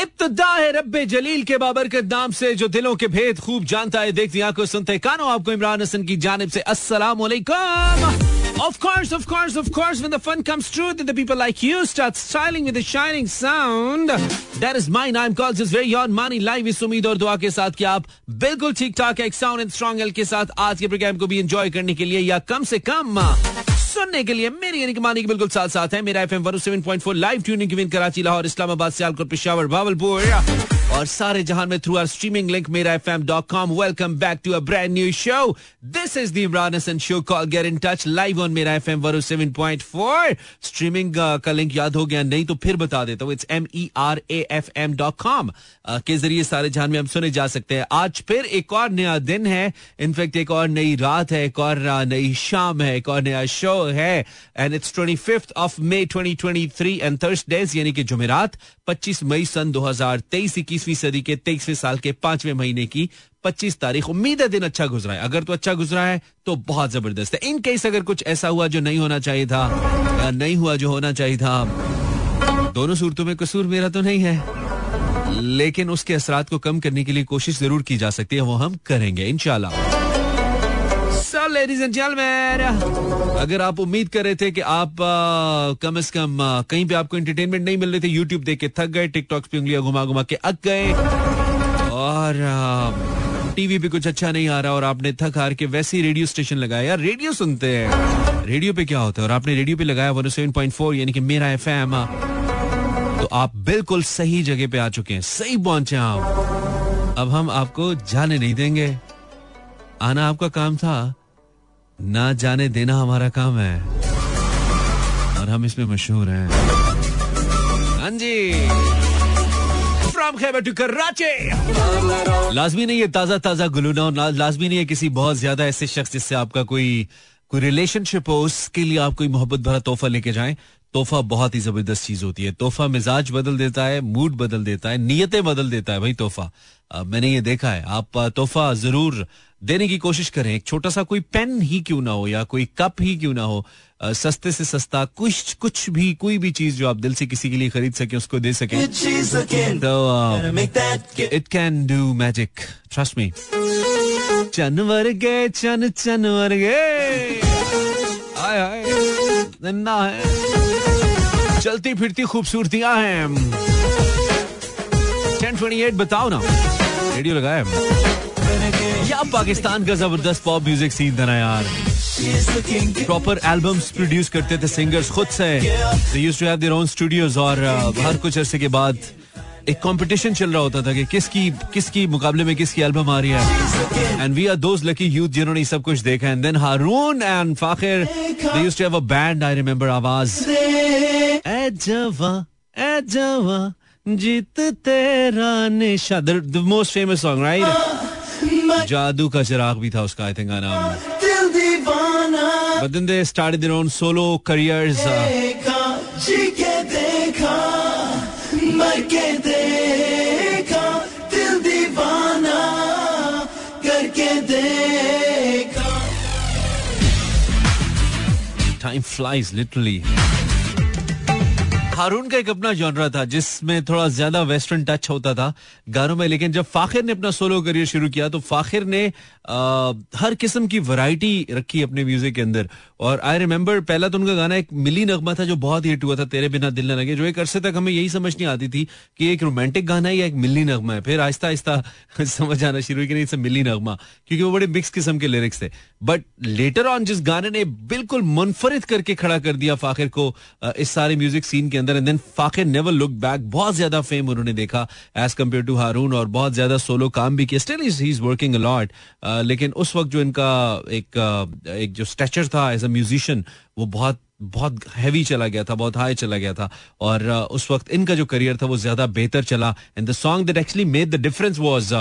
इब्तिदा है रब्बे जलील के बाबरकत नाम से, जो दिलों के भेद खूब जानता है, देखती आंखों सुनते कानों, आपको इमरान हसन की जानिब से अस्सलाम वालेकुम. Of course, when the fun comes true, then the people like you start styling with a shining sound. That is mine. I'm called just very on money live इस उम्मीद और दुआ के साथ कि आप बिल्कुल ठीक ठाक एक साउंड एंड स्ट्रॉन्ग एल के साथ आज के प्रोग्राम को भी एंजॉय करने के लिए या कम से कम सुनने के लिए मेरी यानी कि मानी के बिल्कुल साथ साथ है. Mera FM 107.4 live tuning given Karachi, Lahore, Islamabad, Sialkot, Peshawar, Bahawalpur और सारे जहान में through our streaming link merafm.com. Welcome back to a brand new show. This is the Imran Hasan show call get in touch live on Mera FM 107.4. Streaming का लिंक याद हो गया नहीं तो फिर बता देता हूँ. इट्स merafm.com के जरिए सारे जहान में हम सुने जा सकते हैं. आज फिर एक और नया दिन है, इनफैक्ट एक और नई रात है, एक और नई शाम है, एक और नया शो है. And it's 25th of May 2023 and Thursdays यानी कि जुमेरात 25 मई सन 2023, 21वीं सदी के 23वें साल के 5वें महीने की 25 तारीख. उम्मीद है दिन अच्छा गुजरा है. अगर तो अच्छा गुजरा है तो बहुत जबरदस्त है. इन केस अगर कुछ ऐसा हुआ जो नहीं होना चाहिए था या नहीं हुआ जो होना चाहिए था, दोनों सूरतों में कसूर मेरा तो नहीं है, लेकिन उसके असरात को कम करने के लिए कोशिश जरूर की जा सकती है. वो हम करेंगे इंशाल्लाह. So ladies and gentlemen, अगर आप उम्मीद कर रहे थे कि आप कम से कम कहीं पे आपको एंटरटेनमेंट नहीं मिल रहे थे, यूट्यूब देख के थक गए, टिकटॉक पे उंगलियां घुमा घुमा के अक गए और टीवी पे कुछ अच्छा नहीं आ रहा और आपने थक हार के वैसे ही रेडियो स्टेशन लगाया. यार रेडियो सुनते हैं, रेडियो पे क्या होता है, और आपने रेडियो पे लगाया 107.4 यानी कि मेरा FM, तो आप बिल्कुल सही जगह पे आ चुके हैं, सही पहुंचे आप. अब हम आपको जाने नहीं देंगे. आना आपका काम था, ना जाने देना हमारा काम है और हम इसमें मशहूर हैं. हाँ जी, फ्रॉम खैबर टू कराची. लाजमी नहीं है ताजा ताजा गुलूना, लाजमी नहीं है किसी बहुत ज्यादा ऐसे शख्स जिससे आपका कोई रिलेशनशिप हो, उसके लिए आप कोई मोहब्बत भरा तोहफा लेके जाएं. तोहफा बहुत ही जबरदस्त चीज होती है. तोहफा मिजाज बदल देता है, मूड बदल देता है, नियतें बदल देता है भाई तोहफा. मैंने ये देखा है. आप तोहफा जरूर देने की कोशिश करें. एक छोटा सा कोई पेन ही क्यों ना हो या कोई कप ही क्यों ना हो, सस्ते से सस्ता कुछ भी, कोई भी चीज जो आप दिल से किसी के लिए खरीद सके उसको दे सके, तो it can do magic, trust me. चनवर गए चनवर गए, आय आय नन्ना है, चलती फिरती खूबसूरतियां हैं. 10:28 बताओ ना, रेडियो लगाया या पाकिस्तान का जबरदस्त पॉप म्यूजिक सीन था ना यार. प्रॉपर एल्बम्स प्रोड्यूस करते थे सिंगर्स खुद से. They used to have their own studios और हर कुछ अरसे के बाद एक कंपटीशन चल रहा होता था कि किसकी मुकाबले में किसकी एल्बम आ रही है. And we are those lucky youth जिन्होंने सब कुछ देखा. And then Haroon and Fakhir, they used to have a band, I remember, आवाज ए जवा जीत तेरा निशा, the most famous song, right? जादू का चिराग भी था उसका, I think, का नाम. But then they started their own solo careers. जी के देखा, मर के देखा, दिल दीवाना करके देखा. Time flies literally. हारून का एक अपना जॉनरा था जिसमें थोड़ा ज्यादा वेस्टर्न टच होता था गानों में, लेकिन जब फाखिर ने अपना सोलो करियर शुरू किया तो फाखिर ने हर किस्म की वैरायटी रखी अपने म्यूजिक के अंदर. और आई रिमेम्बर पहला तो उनका गाना एक मिली नगमा था जो बहुत हिट हुआ था, तेरे बिना दिल न लगे, जो एक अरसे तक हमें यही समझ नहीं आती थी कि एक रोमांटिक गाना है या एक मिली नगमा है. फिर आहिस्ता आहिस्ता समझ आना शुरू कि नहीं, इट्स मिली नगमा, क्योंकि वो बड़े मिक्स किस्म के लिरिक्स थे. बट लेटर ऑन जिस गाने ने बिल्कुल मुनफरिद करके खड़ा कर दिया फाखिर को इस सारे म्यूजिक सीन के अंदर, and then Fakhir never look back. बहुत ज्यादा फेम उन्होंने देखा एज कम्पेयर टू हारून और बहुत ज्यादा सोलो काम भी किया. Still he is working a lot, लेकिन उस वक्त जो इनका एक जो स्टेचर था एज अ म्यूजिशियन वो बहुत हैवी चला गया था, बहुत हाई चला गया था. और उस वक्त इनका जो करियर था वो ज्यादा बेहतर चला. And the song that actually made the difference was,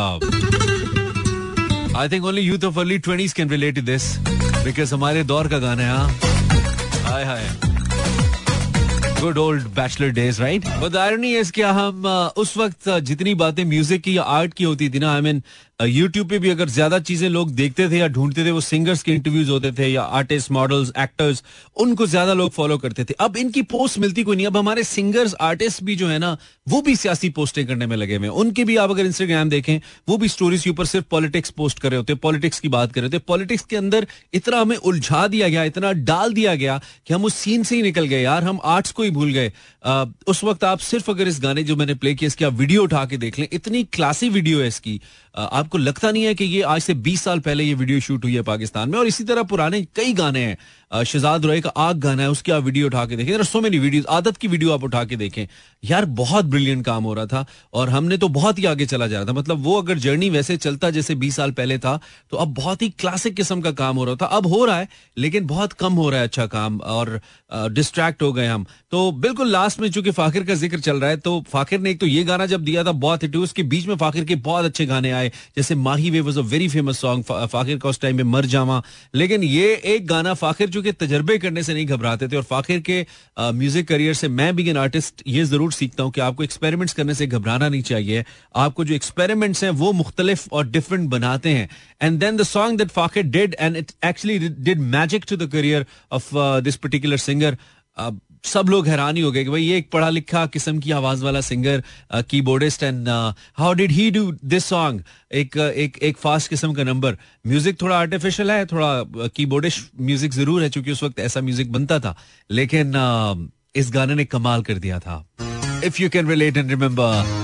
I think only youth of early 20s can relate to this, because हमारे दौर का गाना है. हाय हाय, good old bachelor days, right. But irony है कि हम उस वक्त जितनी बातें म्यूजिक की या आर्ट की होती थी ना, आई मीन यूट्यूब पे भी अगर ज्यादा चीजें लोग देखते थे या ढूंढते थे, वो सिंगर्स के इंटरव्यूज होते थे या आर्टिस्ट, मॉडल्स, एक्टर्स, उनको ज्यादा लोग फॉलो करते थे. अब इनकी पोस्ट मिलती कोई नहीं. अब हमारे सिंगर्स, आर्टिस्ट भी जो है ना, वो भी सियासी पोस्टें करने में लगे हुए हैं. उनके भी आप अगर इंस्टाग्राम देखें, वो भी स्टोरीज के ऊपर सिर्फ पॉलिटिक्स पोस्ट कर रहे होते हैं, पॉलिटिक्स की बात कर रहे होते हैं. पॉलिटिक्स के अंदर इतना हमें उलझा दिया गया, इतना डाल दिया गया कि हम उस सीन से ही निकल गए यार. हम आर्ट्स को ही भूल गए. उस वक्त आप सिर्फ अगर इस गाने जो मैंने प्ले किया इसकी आप वीडियो उठा के देख लें, इतनी क्लासी वीडियो है इसकी. आपको लगता नहीं है कि ये आज से 20 साल पहले ये वीडियो शूट हुई है पाकिस्तान में. और इसी तरह पुराने कई गाने हैं. शहजाद रॉय का आग गाना है, उसकी आप वीडियो उठा के देखें. So many videos. आदत की वीडियो आप उठा के देखें यार, बहुत ब्रिलियंट काम हो रहा था और हमने तो बहुत ही आगे चला जा रहा था. मतलब वो अगर जर्नी वैसे चलता जैसे 20 साल पहले था तो अब बहुत ही क्लासिक किस्म का काम हो रहा था. अब हो रहा है लेकिन बहुत कम हो रहा है अच्छा काम, और डिस्ट्रैक्ट हो गए हम. तो बिल्कुल लास्ट में चूंकि फाकिर का जिक्र चल रहा है, तो फाकिर ने एक तो ये गाना जब दिया था बहुत हिट हुआ. उसके बीच में फाकिर के बहुत अच्छे गाने आए, जैसे Mahi Ve was a very famous song Fakhir का उस टाइम में, मर जावा. लेकिन ये एक गाना फाकिर चूंकि तजर्बे करने से नहीं घबराते थे, और फाकिर के म्यूजिक करियर से मैं भी एन आर्टिस्ट ये जरूर सीखता हूं कि आपको एक्सपेरिमेंट्स करने से घबराना नहीं चाहिए. आपको जो एक्सपेरिमेंट्स हैं वो मुख्तलिफ और डिफरेंट बनाते हैं. And then the song that Fakhir did, and it actually did magic to the career of this particular singer. सब लोग हैरान ही हो गए कि भाई ये एक पढ़ा लिखा किस्म की आवाज वाला singer, keyboardist, and how did he do this song. एक फास्ट किस्म का नंबर. म्यूजिक थोड़ा आर्टिफिशियल है, थोड़ा कीबोर्डिस्ट म्यूजिक जरूर है क्योंकि उस वक्त ऐसा म्यूजिक बनता था, लेकिन इस गाने ने कमाल कर दिया था. If you can relate and remember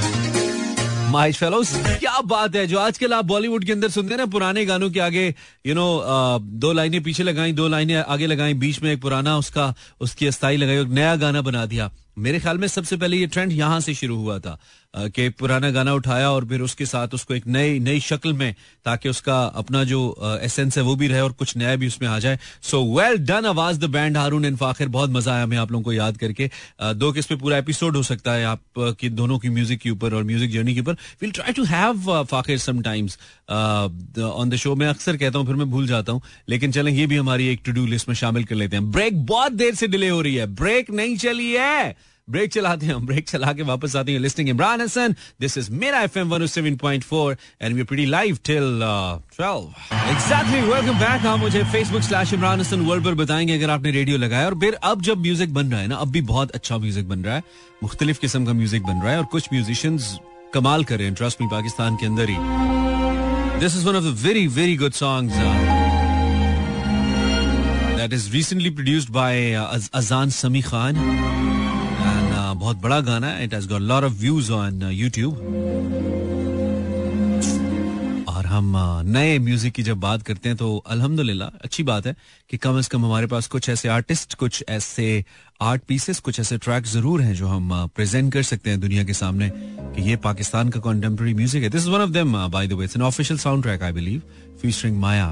my fellows, क्या बात है. जो आजकल आप बॉलीवुड के अंदर सुनते हैं ना, पुराने गानों के आगे दो लाइनें पीछे लगाई, दो लाइनें आगे लगाई, बीच में एक पुराना उसकी अस्थाई लगाई और नया गाना बना दिया. मेरे ख्याल में सबसे पहले ये ट्रेंड यहां से शुरू हुआ था कि पुराना गाना उठाया और फिर उसके साथ उसको एक नई शक्ल में, ताकि उसका अपना जो एसेंस है वो भी रहे और कुछ नया भी उसमें आ जाए. So well done Awaz the band, Haroon and Fakhir. बहुत मजा आया हमें आप लोगों को याद करके. दो किस पे पूरा एपिसोड हो सकता है आप की दोनों की म्यूजिक के ऊपर और म्यूजिक जर्नी के ऊपर. Will try to have Fakhir sometimes on the show. मैं अक्सर कहता हूँ फिर मैं भूल जाता हूँ, लेकिन चलें ये भी हमारी एक टू डू लिस्ट में शामिल कर लेते हैं. ब्रेक बहुत देर से डिले हो रही है, ब्रेक नहीं चली है, ब्रेक चलाते हैं. ब्रेक चला के वापस आते हैं. Listening Imran Hasan, this is Mera FM 107.4 and we are pretty live till 12 exactly. Welcome back. आप मुझे Facebook/इमरान हसन वर्ल्ड पर बताएंगे अगर आपने रेडियो लगाया. और फिर अब जब म्यूजिक बन रहा है ना, अब भी बहुत अच्छा म्यूजिक बन रहा है, मुख्तलिफ किस्म का म्यूजिक बन रहा है और कुछ म्यूजिशियंस कमाल कर रहे हैं. ट्रस्ट मी, पाकिस्तान के अंदर ही. This is one of the very very good songs that is recently produced by Azaan Sami Khan. बहुत बड़ा गाना है. It has got lot of views on YouTube. और हम नए म्यूजिक की जब बात करते हैं तो अल्हम्दुलिल्लाह अच्छी बात है कि कम से कम हमारे पास कुछ ऐसे आर्टिस्ट, कुछ ऐसे आर्ट पीसेस, कुछ ऐसे ट्रैक जरूर हैं जो हम प्रेजेंट कर सकते हैं दुनिया के सामने कि ये पाकिस्तान का कंटेम्प्रेरी म्यूजिक है. This is one of them by the way. It's an official sound track I believe, featuring Maya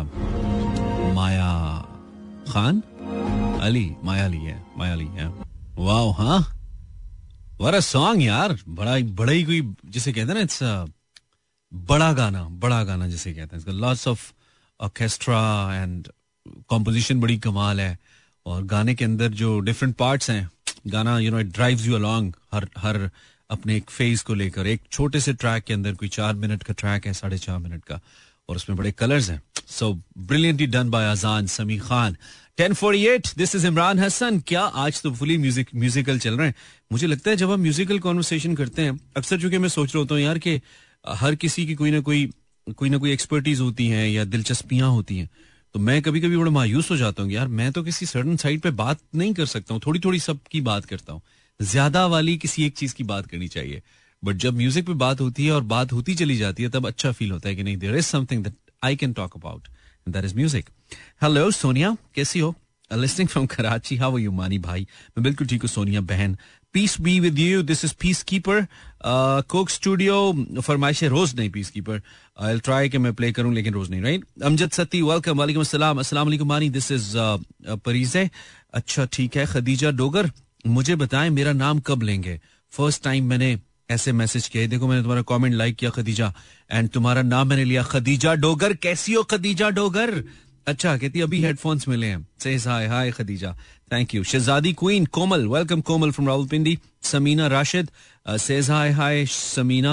Khan Ali. Maya Ali है. वाओ, हाँ, what a song यार. बड़ा ही कोई जिसे कहते हैं ना, इट्स बड़ा गाना जिसे कहते हैं. इसका lots of orchestra and composition बड़ी कमाल है. और गाने के अंदर जो डिफरेंट पार्ट्स हैं, गाना इट ड्राइव्स यू अलोंग हर अपने एक फेज को लेकर. एक छोटे से ट्रैक के अंदर कोई 4 मिनट का ट्रैक है, 4.5 मिनट का, और उसमें बड़े कलर्स हैं. So brilliantly done by Azaan Sami Khan. 10:48. This is Imran Hasan. क्या आज तो फुली म्यूजिकल चल रहे हैं. मुझे लगता है जब हम म्यूजिकल कॉन्वर्सेशन करते हैं, अक्सर चूंकि मैं सोच रहा होता हूँ यार कि हर किसी की कोई ना कोई एक्सपर्टीज होती है या दिलचस्पियां होती हैं, तो मैं कभी कभी बड़ा मायूस हो जाता हूँ यार, मैं तो किसी सर्टन साइड पे बात नहीं कर सकता हूँ, थोड़ी सब की बात करता हूँ. ज्यादा वाली किसी एक चीज की बात करनी चाहिए. बट जब म्यूजिक पे बात होती है और बात होती चली जाती है, तब अच्छा फील होता है कि नहीं, there is something that I can talk about, and that is music. Hello Sonia, कैसी हो? Listening from Karachi. How are you Mani भाई? मैं बिल्कुल ठीक हूँ सोनिया बहन. Peace be with you. This is peace keeper. Coke Studio फरमाइशें रोज नहीं, peace keeper. I will try कि मैं प्ले करूं लेकिन रोज नहीं. राइट. अमजद सती, वेलकम. वालेकुम अस्सलाम. अस्सलाम वालेकुम मानी. This is परीजे. अच्छा ठीक है. खदीजा डोगर, मुझे बताएं मेरा नाम कब लेंगे? फर्स्ट टाइम मैंने ऐसे मैसेज किए. देखो मैंने तुम्हारा कमेंट लाइक किया खदीजा, एंड तुम्हारा नाम मैंने लिया खदीजा डोगर. कैसी हो खदीजा डोगर? अच्छा, कहती अभी हेडफोन्स मिले हैं. Says hi Khadija, thank you. Shahzadi queen Komal, welcome Komal from Rawalpindi. Samina Rashid says hi Samina.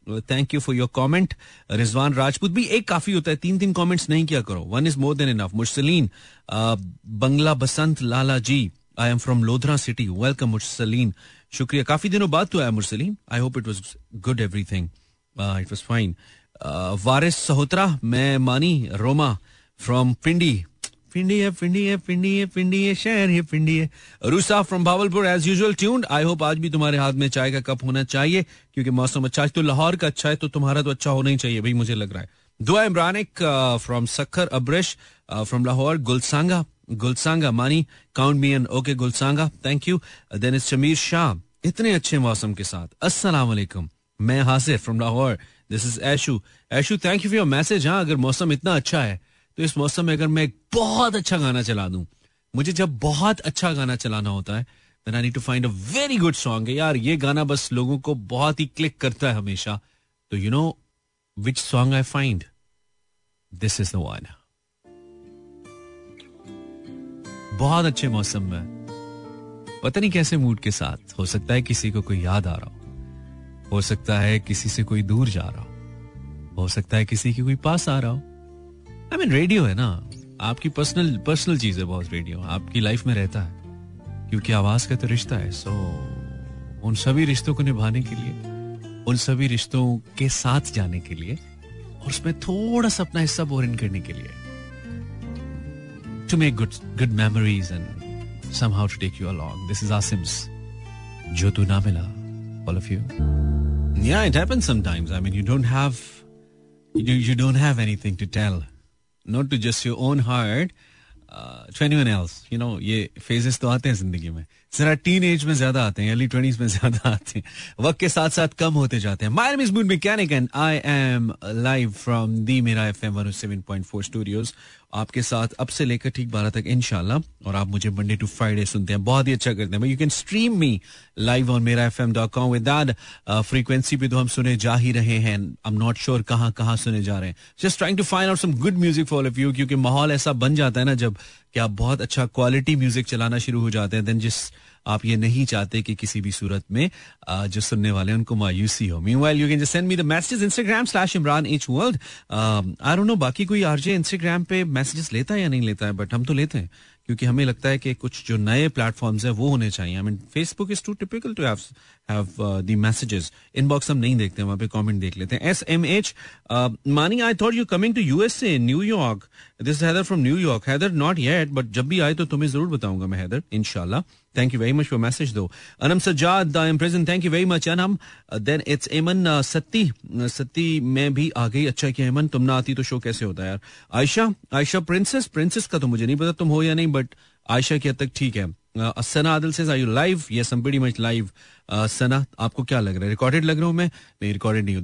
Thank you for your comment. Rizwan Rajput भी एक काफी होता है, 3 कमेंट्स नहीं किया करो. 1 is more than enough. Mursaleen Bangla Basant Lala ji, I am from Lodhra city. Welcome Mursaleen, शुक्रिया. काफी दिनों बाद तो आया Mursaleen. I hope it was good everything. It was fine. Waris Sahotra, मैं मानी रोमा फ्रॉम पिंडी. पिंडी है शहर है पिंडी है. Rusa from Bahawalpur as usual tuned. I hope आज भी तुम्हारे हाथ में चाय का कप होना चाहिए क्योंकि मौसम अच्छा है. तो लाहौर का अच्छा है तो तुम्हारा तो अच्छा होना ही चाहिए भाई, मुझे लग रहा है. दुआ इमरानिक from Sukkur Abrish from Lahore. Gulsanga Mani count me in. Okay Gulsanga, thank you. Then is Shameer Shah, इतने अच्छे मौसम के साथ. अस्सलाम वालेकुम, मैं Hasir from Lahore. This is Aishu. Thank you for your message. हाँ, अगर मौसम इतना अच्छा है तो इस मौसम में अगर मैं एक बहुत अच्छा गाना चला दूं, मुझे जब बहुत अच्छा गाना चलाना होता है then I need to find a very good song. यार ये गाना बस लोगों को बहुत ही क्लिक करता है हमेशा. तो you know which song I find? This is the one. बहुत अच्छे मौसम में, पता नहीं कैसे मूड के साथ, हो सकता है किसी को कोई याद आ रहा हो सकता है किसी से कोई दूर जा रहा हो सकता है किसी के कोई पास आ रहा हो. I mean, रेडियो है ना, आपकी पर्सनल चीज है बहुत. रेडियो आपकी लाइफ में रहता है क्योंकि आवाज का तो रिश्ता है. सो उन सभी रिश्तों को निभाने के लिए, उन सभी रिश्तों के साथ जाने के लिए और उसमें थोड़ा सा अपना हिस्सा बोर इन करने के लिए, to make good memories and somehow to take you along. This is Asim's Jo Tu Na Mila, all of you. Yeah, it happens sometimes. I mean, you don't have anything to tell. Not to just your own heart, to anyone else. You know, ये phases तो आते हैं जिंदगी में. जरा teenage में ज्यादा आते हैं, अर्ली 20s में ज्यादा आते हैं, वक्त के साथ साथ कम होते जाते हैं. My name is Mood Mechanic and I am live from the Mera FM 107.4 studios. आपके साथ अब से लेकर ठीक 12 तक इंशाल्लाह. और आप मुझे मंडे टू फ्राइडे सुनते हैं, बहुत ही अच्छा करते हैं. You can stream me live on merafm.com. With that frequency पे तो हम सुने जा ही रहे हैं. आई एम नॉट श्योर कहाँ सुने जा रहे हैं. Just trying to find out some good music for all of you, क्योंकि माहौल ऐसा बन जाता है ना जब कि आप बहुत अच्छा क्वालिटी म्यूजिक चलाना शुरू हो जाते हैं. देन जिस आप ये नहीं चाहते कि किसी भी सूरत में जो सुनने वाले हैं उनको मायूसी हो. Meanwhile, you can just send me the messages. Instagram/ImranHWorld. I don't know बाकी कोई आरजे इंस्टाग्राम पे मैसेजेस लेता है या नहीं लेता है, बट हम तो लेते हैं क्योंकि हमें लगता है कि कुछ जो नए प्लेटफॉर्म्स हैं वो होने चाहिए. I mean Facebook is too typical to have the messages. Inbox हम नहीं देखते, वहां पे कमेंट देख लेते हैं. SMH Mani, I thought you coming to USA, New York. This Haider from New York. Haider not yet, but जब भी आए तो तुम्हें जरूर बताऊंगा मैं हैदर, इंशाल्लाह. Thank you very much for message though. Anam Sajjad, I am present. Thank you very much Anam. Then it's Eman Satti मैं भी आ गई. अच्छा किया Eman, तुम ना आती तो शो कैसे होता यार. आयशा प्रिंसेस का तो मुझे नहीं पता तुम हो या नहीं, बट आयशा की हद तक ठीक है. सना Adil says are you live? Yes, I'm pretty much live. सना, आपको क्या लग रहा है, रिकॉर्डेड लग रहा हूं मैं? नहीं, रिकॉर्डेड नहीं हूं.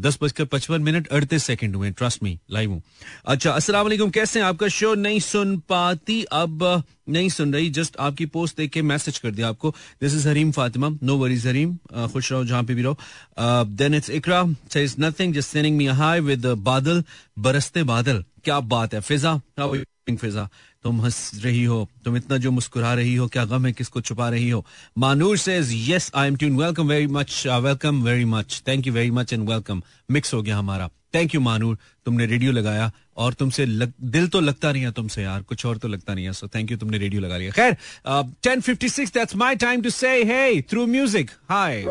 10:55 हुए, ट्रस्ट मी, लाइव हूं. अच्छा, अस्सलाम वालेकुम, कैसे हैं? आपका शो नहीं सुन पाती, अब नहीं सुन रही, जस्ट आपकी पोस्ट देख के मैसेज कर दिया आपको. This is Hareem Fatima. No worries Hareem, खुश रहो जहां पे भी रहो. Then it's Iqra says nothing, just sending me a hi with बादल, बरसते बादल. क्या बात है. Fiza, how are you Fiza? तुम हंस रही हो, तुम इतना जो मुस्कुरा रही हो, क्या गम है, किसको छुपा रही हो? Manoor says yes I am tune. Welcome very much, thank you very much and welcome. Mix हो गया हमारा. थैंक यू मानूर, तुमने रेडियो लगाया और तुमसे दिल तो लगता नहीं है तुमसे यार, कुछ और तो लगता नहीं है. सो थैंक यू, तुमने रेडियो लगा लिया. खैर, 10:56, दैट्स माय टाइम टू से हे थ्रू म्यूजिक हाय.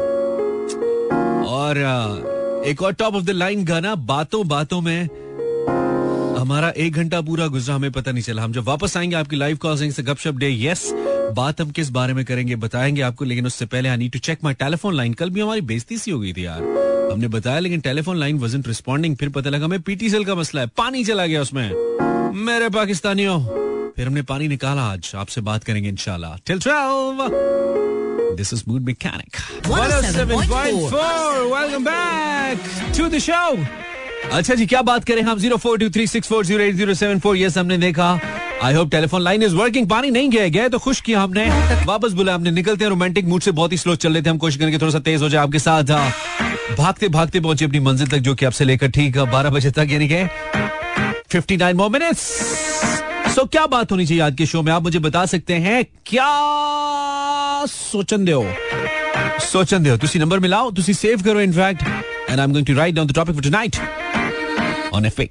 और एक और टॉप ऑफ द लाइन गाना. बातों में हमारा 1 घंटा पूरा गुजरा, हमें पता नहीं चला. हम जब वापस आएंगे आपकी लाइव कॉल से गपशप डे. यस, बात हम किस बारे में करेंगे बताएंगे आपको, लेकिन उससे पहले I need to check my telephone line. कल भी हमारी बेइज्जती सी हो गई थी यार, हमने बताया लेकिन टेलीफोन लाइन वाज़न्ट रिस्पोंडिंग. फिर पता लगा हमें पीटी सेल का मसला है, पानी चला गया उसमें. मेरे पाकिस्तानियों, फिर हमने पानी निकाला. आज आपसे बात करेंगे इंशाल्लाह. Till 12 this is mood mechanic 107.4. Welcome back to the show. अच्छा जी, क्या बात करें हम. 0423640807. यस, हमने देखा. I hope telephone line is working. पानी नहीं गया तो खुश किया हमने, वापस बुलाया हमने. निकलते हैं रोमांटिक मूड से, बहुत ही स्लो चल रहे थे. हम कोशिश करेंगे थोड़ा सा तेज हो जाए आपके साथ. भागते पहुंचे अपनी मंजिल तक, जो कि आपसे लेकर ठीक 12 बजे तक, यानी कि 59 more minutes. सो क्या बात होनी चाहिए आज के शो में, आप मुझे बता सकते हैं. क्या सोचन दे हो तुसी नंबर मिलाओ, तुसी सेव करो. In fact and I'm going to write down the topic for tonight on FA.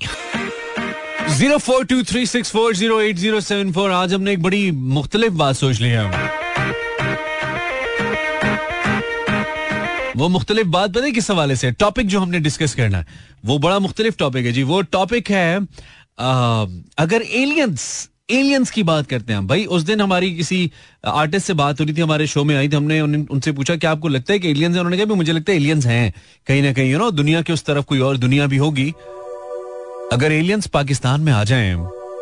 0423640807. आज हमने एक बड़ी मुख्तलिफ बात सोच ली है. वो मुख्तलिफ बात पता है किस हवाले से? टॉपिक जो हमने डिस्कस करना है वो बड़ा मुख्तलिफ टॉपिक है जी. वो टॉपिक है अगर एलियंस की बात करते हैं भाई. उस दिन हमारी किसी आर्टिस्ट से बात हो रही थी, हमारे शो में आई थी. हमने उनसे पूछा कि आपको लगता है कि एलियंस हैं? उन्होंने कहा मुझे लगता है एलियंस हैं कहीं ना कहीं. दुनिया के उस तरफ कोई और दुनिया भी होगी. अगर एलियंस पाकिस्तान में आ जाएं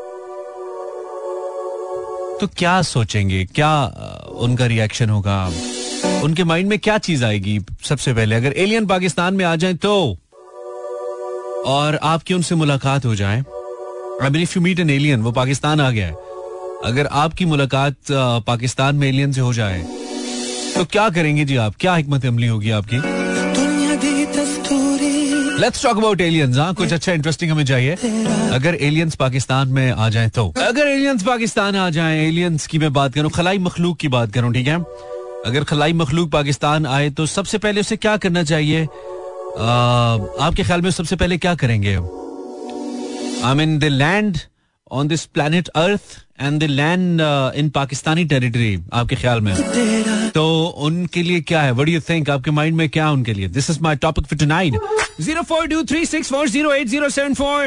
तो क्या सोचेंगे, क्या उनका रिएक्शन होगा, उनके माइंड में क्या चीज आएगी? सबसे पहले अगर एलियन पाकिस्तान में आ जाएं तो, और आपकी उनसे मुलाकात हो जाए. I mean if you meet an alien, वो पाकिस्तान आ गया है, अगर आपकी मुलाकात पाकिस्तान में एलियन से हो जाए तो क्या करेंगे जी आप? क्या हिकमत अमली होगी आपकी? Let's talk about aliens. हाँ, कुछ अच्छा इंटरेस्टिंग हमें चाहिए. अगर एलियंस पाकिस्तान में आ जाएं तो, अगर एलियंस पाकिस्तान आ जाएं, एलियंस की मैं बात करूं, खलाई मखलूक की बात करूं, ठीक है? अगर खलाई मखलूक पाकिस्तान आए तो सबसे पहले उसे क्या करना चाहिए? आपके ख्याल में सबसे पहले क्या करेंगे? I mean, they land on this planet Earth and they land in Pakistani territory. आपके ख्याल में तो उनके लिए क्या है? What do you think? आपके माइंड में क्या उनके लिए? This is my topic for tonight. 0423640807.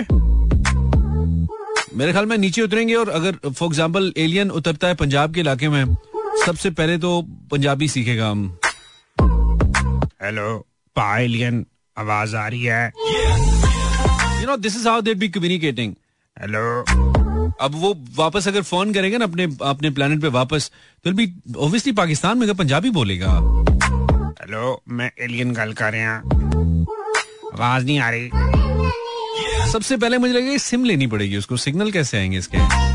मेरे ख्याल में नीचे उतरेंगे और अगर फॉर एग्जाम्पल एलियन उतरता है पंजाब के इलाके में, सबसे पहले तो पंजाबी सीखेगा. हम हेलो पा एलियन, आवाज आ रही है? This is how they'd be communicating. Hello. अब वो वापस अगर फोन करेंगे ना अपने प्लेनेट पे वापस, तो भी ऑब्वियसली पाकिस्तान में पंजाबी बोलेगा. हेलो, मैं एलियन गल कर रहा हूं, आवाज नहीं आ रही. सबसे पहले मुझे लगेगा सिम लेनी पड़ेगी उसको. सिग्नल कैसे आएंगे इसके?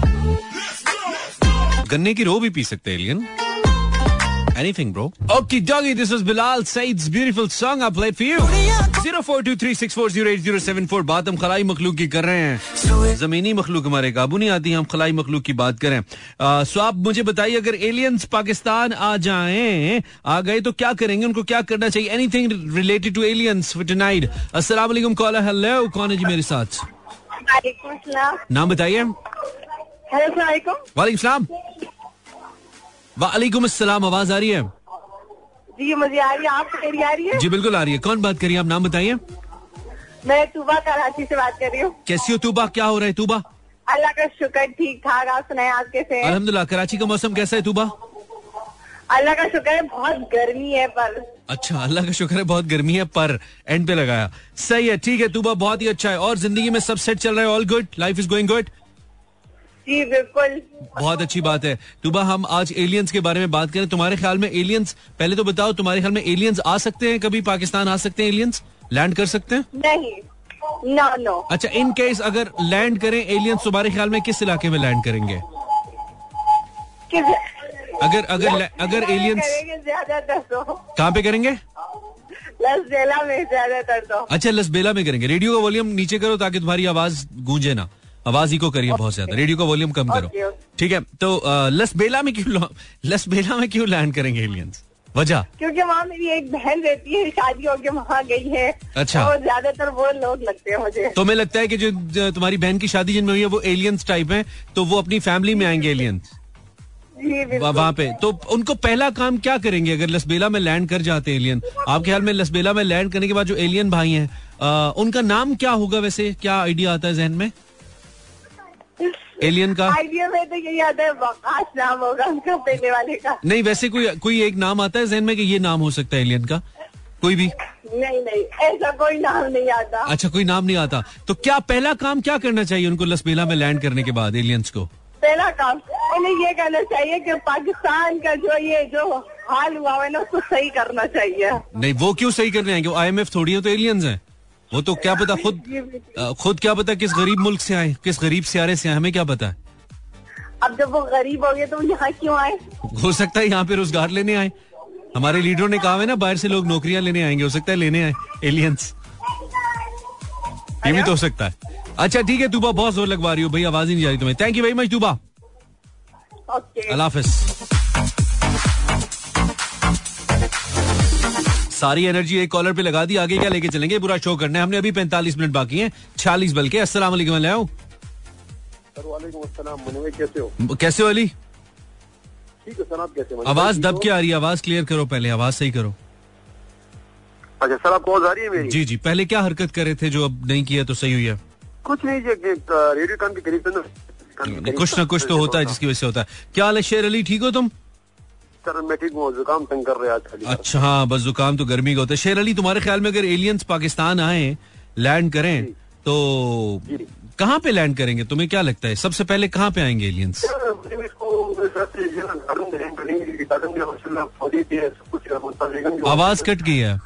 गन्ने की रो भी पी सकते हैं alien. Anything, bro. Okay, doggy, this was Bilal Said's beautiful song I played for you. 0423640807. बात हम खलाई मखलूक की कर रहे हैं. जमीनी मखलूक हमारे काबू नहीं आती, हम खलाई मखलूक की बात करें. सो आप मुझे बताइए, अगर एलियंस पाकिस्तान आ गए तो क्या करेंगे? उनको क्या करना चाहिए? Anything related to aliens for tonight. अस्सलाम वालेकुम कॉलर. हेलो, कौन है जी मेरे साथ? वालेकुम अस्सलाम. नाम बताइए. वालेकुम सलाम. वालेकुम अस्सलाम. आवाज आ रही है? जी मुझे आ रही है. आपको मेरी आ रही है? जी बिल्कुल आ रही है. कौन बात करिए? आप नाम बताइए. मैं तूबा कराची से बात कर रही हूँ. कैसी हो तूबा? क्या हो रहा है तूबा? अल्लाह का शुक्र, ठीक ठाक. आप सुनाए, आप कैसे हैं? अल्हम्दुलिल्लाह. कराची का मौसम कैसा है तूबा? अल्लाह का शुक्र है, बहुत गर्मी है पर. अच्छा, अल्लाह का शुक्र है बहुत गर्मी है पर. एंड पे लगाया. सही है, ठीक है तूबा, बहुत ही अच्छा है. और जिंदगी में सब सेट चल रहा है? All good, life is going good? जी बिल्कुल. बहुत अच्छी बात है. तूबा, हम आज एलियंस के बारे में बात करें. तुम्हारे ख्याल में एलियंस, पहले तो बताओ, तुम्हारे ख्याल में एलियंस आ सकते हैं कभी पाकिस्तान? आ सकते हैं एलियंस? लैंड कर सकते हैं? नहीं, नो. अच्छा, इन केस अगर लैंड करें एलियंस, तुम्हारे ख्याल में किस इलाके में लैंड करेंगे? अगर एलियंस ज्यादातर तो कहाँ पे करेंगे? लसबेला में ज्यादातर तो. अच्छा, लसबेला में करेंगे. रेडियो का वॉल्यूम नीचे करो ताकि तुम्हारी आवाज गूंजे ना. आवाज ही को करिए बहुत ज्यादा. रेडियो का वॉल्यूम कम करो. ठीक है. तो लसबेला में क्यों लैंड करेंगे एलियंस? वजह? क्योंकि वहाँ मेरी एक बहन रहती है, शादी होके वहाँ गई है. अच्छा. और ज्यादातर वो लोग लगते हैं मुझे. तो हमें लगता है कि जो तुम्हारी बहन की शादी जिनमें हुई है वो एलियंस टाइप है, तो वो अपनी फैमिली में आएंगे एलियंस वहाँ पे. तो उनको पहला काम क्या करेंगे अगर लसबेला में लैंड कर जाते हैं एलियन? आपके ख्याल में लसबेला में लैंड करने के बाद जो एलियन भाई हैं उनका नाम क्या होगा? वैसे क्या आइडिया आता है जहन में एलियन का? आइडिया में तो यही आता है, वकाश नाम होगा उनका पहले वाले का. नहीं, वैसे कोई एक नाम आता है जहन में कि ये नाम हो सकता है एलियन का? कोई भी? नहीं, ऐसा कोई नाम नहीं आता. अच्छा, कोई नाम नहीं आता. तो क्या पहला काम क्या करना चाहिए उनको लसबेला में लैंड करने के बाद एलियंस को? पहला काम उन्हें ये करना चाहिए कि पाकिस्तान का जो हाल हुआ है ना, उसको सही करना चाहिए. नहीं, वो क्यों सही करने आएंगे? वो IMF थोड़ी है, तो एलियंस हैं. वो तो क्या पता खुद क्या पता किस गरीब मुल्क से आए, किस गरीब सियारे से आए, हमें क्या पता है. अब जब वो गरीब हो गए तो यहाँ क्यों आए? हो सकता है यहाँ पे रोजगार लेने आए. हमारे लीडरों ने कहा है ना, बाहर से लोग नौकरियां लेने आएंगे. हो सकता है लेने आए एलियंस. ये भी तो हो सकता है. अच्छा ठीक है तूबा, बहुत जोर लगवा रही हो भाई, आवाज ही नहीं जा रही तुम्हें. Thank you very much Tooba. अल्लाह हाफिज. सारी एनर्जी एक कॉलर पे लगा दी, आगे क्या लेके चलेंगे, पूरा शो करना है हमने, अभी 45 मिनट बाकी हैं, 46 बल्कि। अस्सलाम वालेकुम। कैसे हो? कैसे हो अली? ठीक है सर, आप कैसे हो? आवाज दब के आ रही है, आवाज क्लियर करो, पहले आवाज सही करो। अच्छा सर, आपको आवाज आ रही है मेरी? जी जी, पहले क्या हरकत कर रहे थे जो अब नहीं किया तो सही हुई है? कुछ नहीं जी, रेडियो कान के करीब कुछ ना कुछ तो होता है जिसकी वजह से होता है। क्या हाल है शेर अली, ठीक हो तुम? सर मैं ठीक हूँ, जुकाम तंग कर रहे हैं। अच्छा हाँ, बस जुकाम तो गर्मी का होता है। शेर अली, तुम्हारे ख्याल में अगर एलियंस पाकिस्तान आए, लैंड करें, तो कहाँ पे लैंड करेंगे? तुम्हें क्या लगता है सबसे पहले कहाँ पे आएंगे एलियंस? आवाज कट गई है,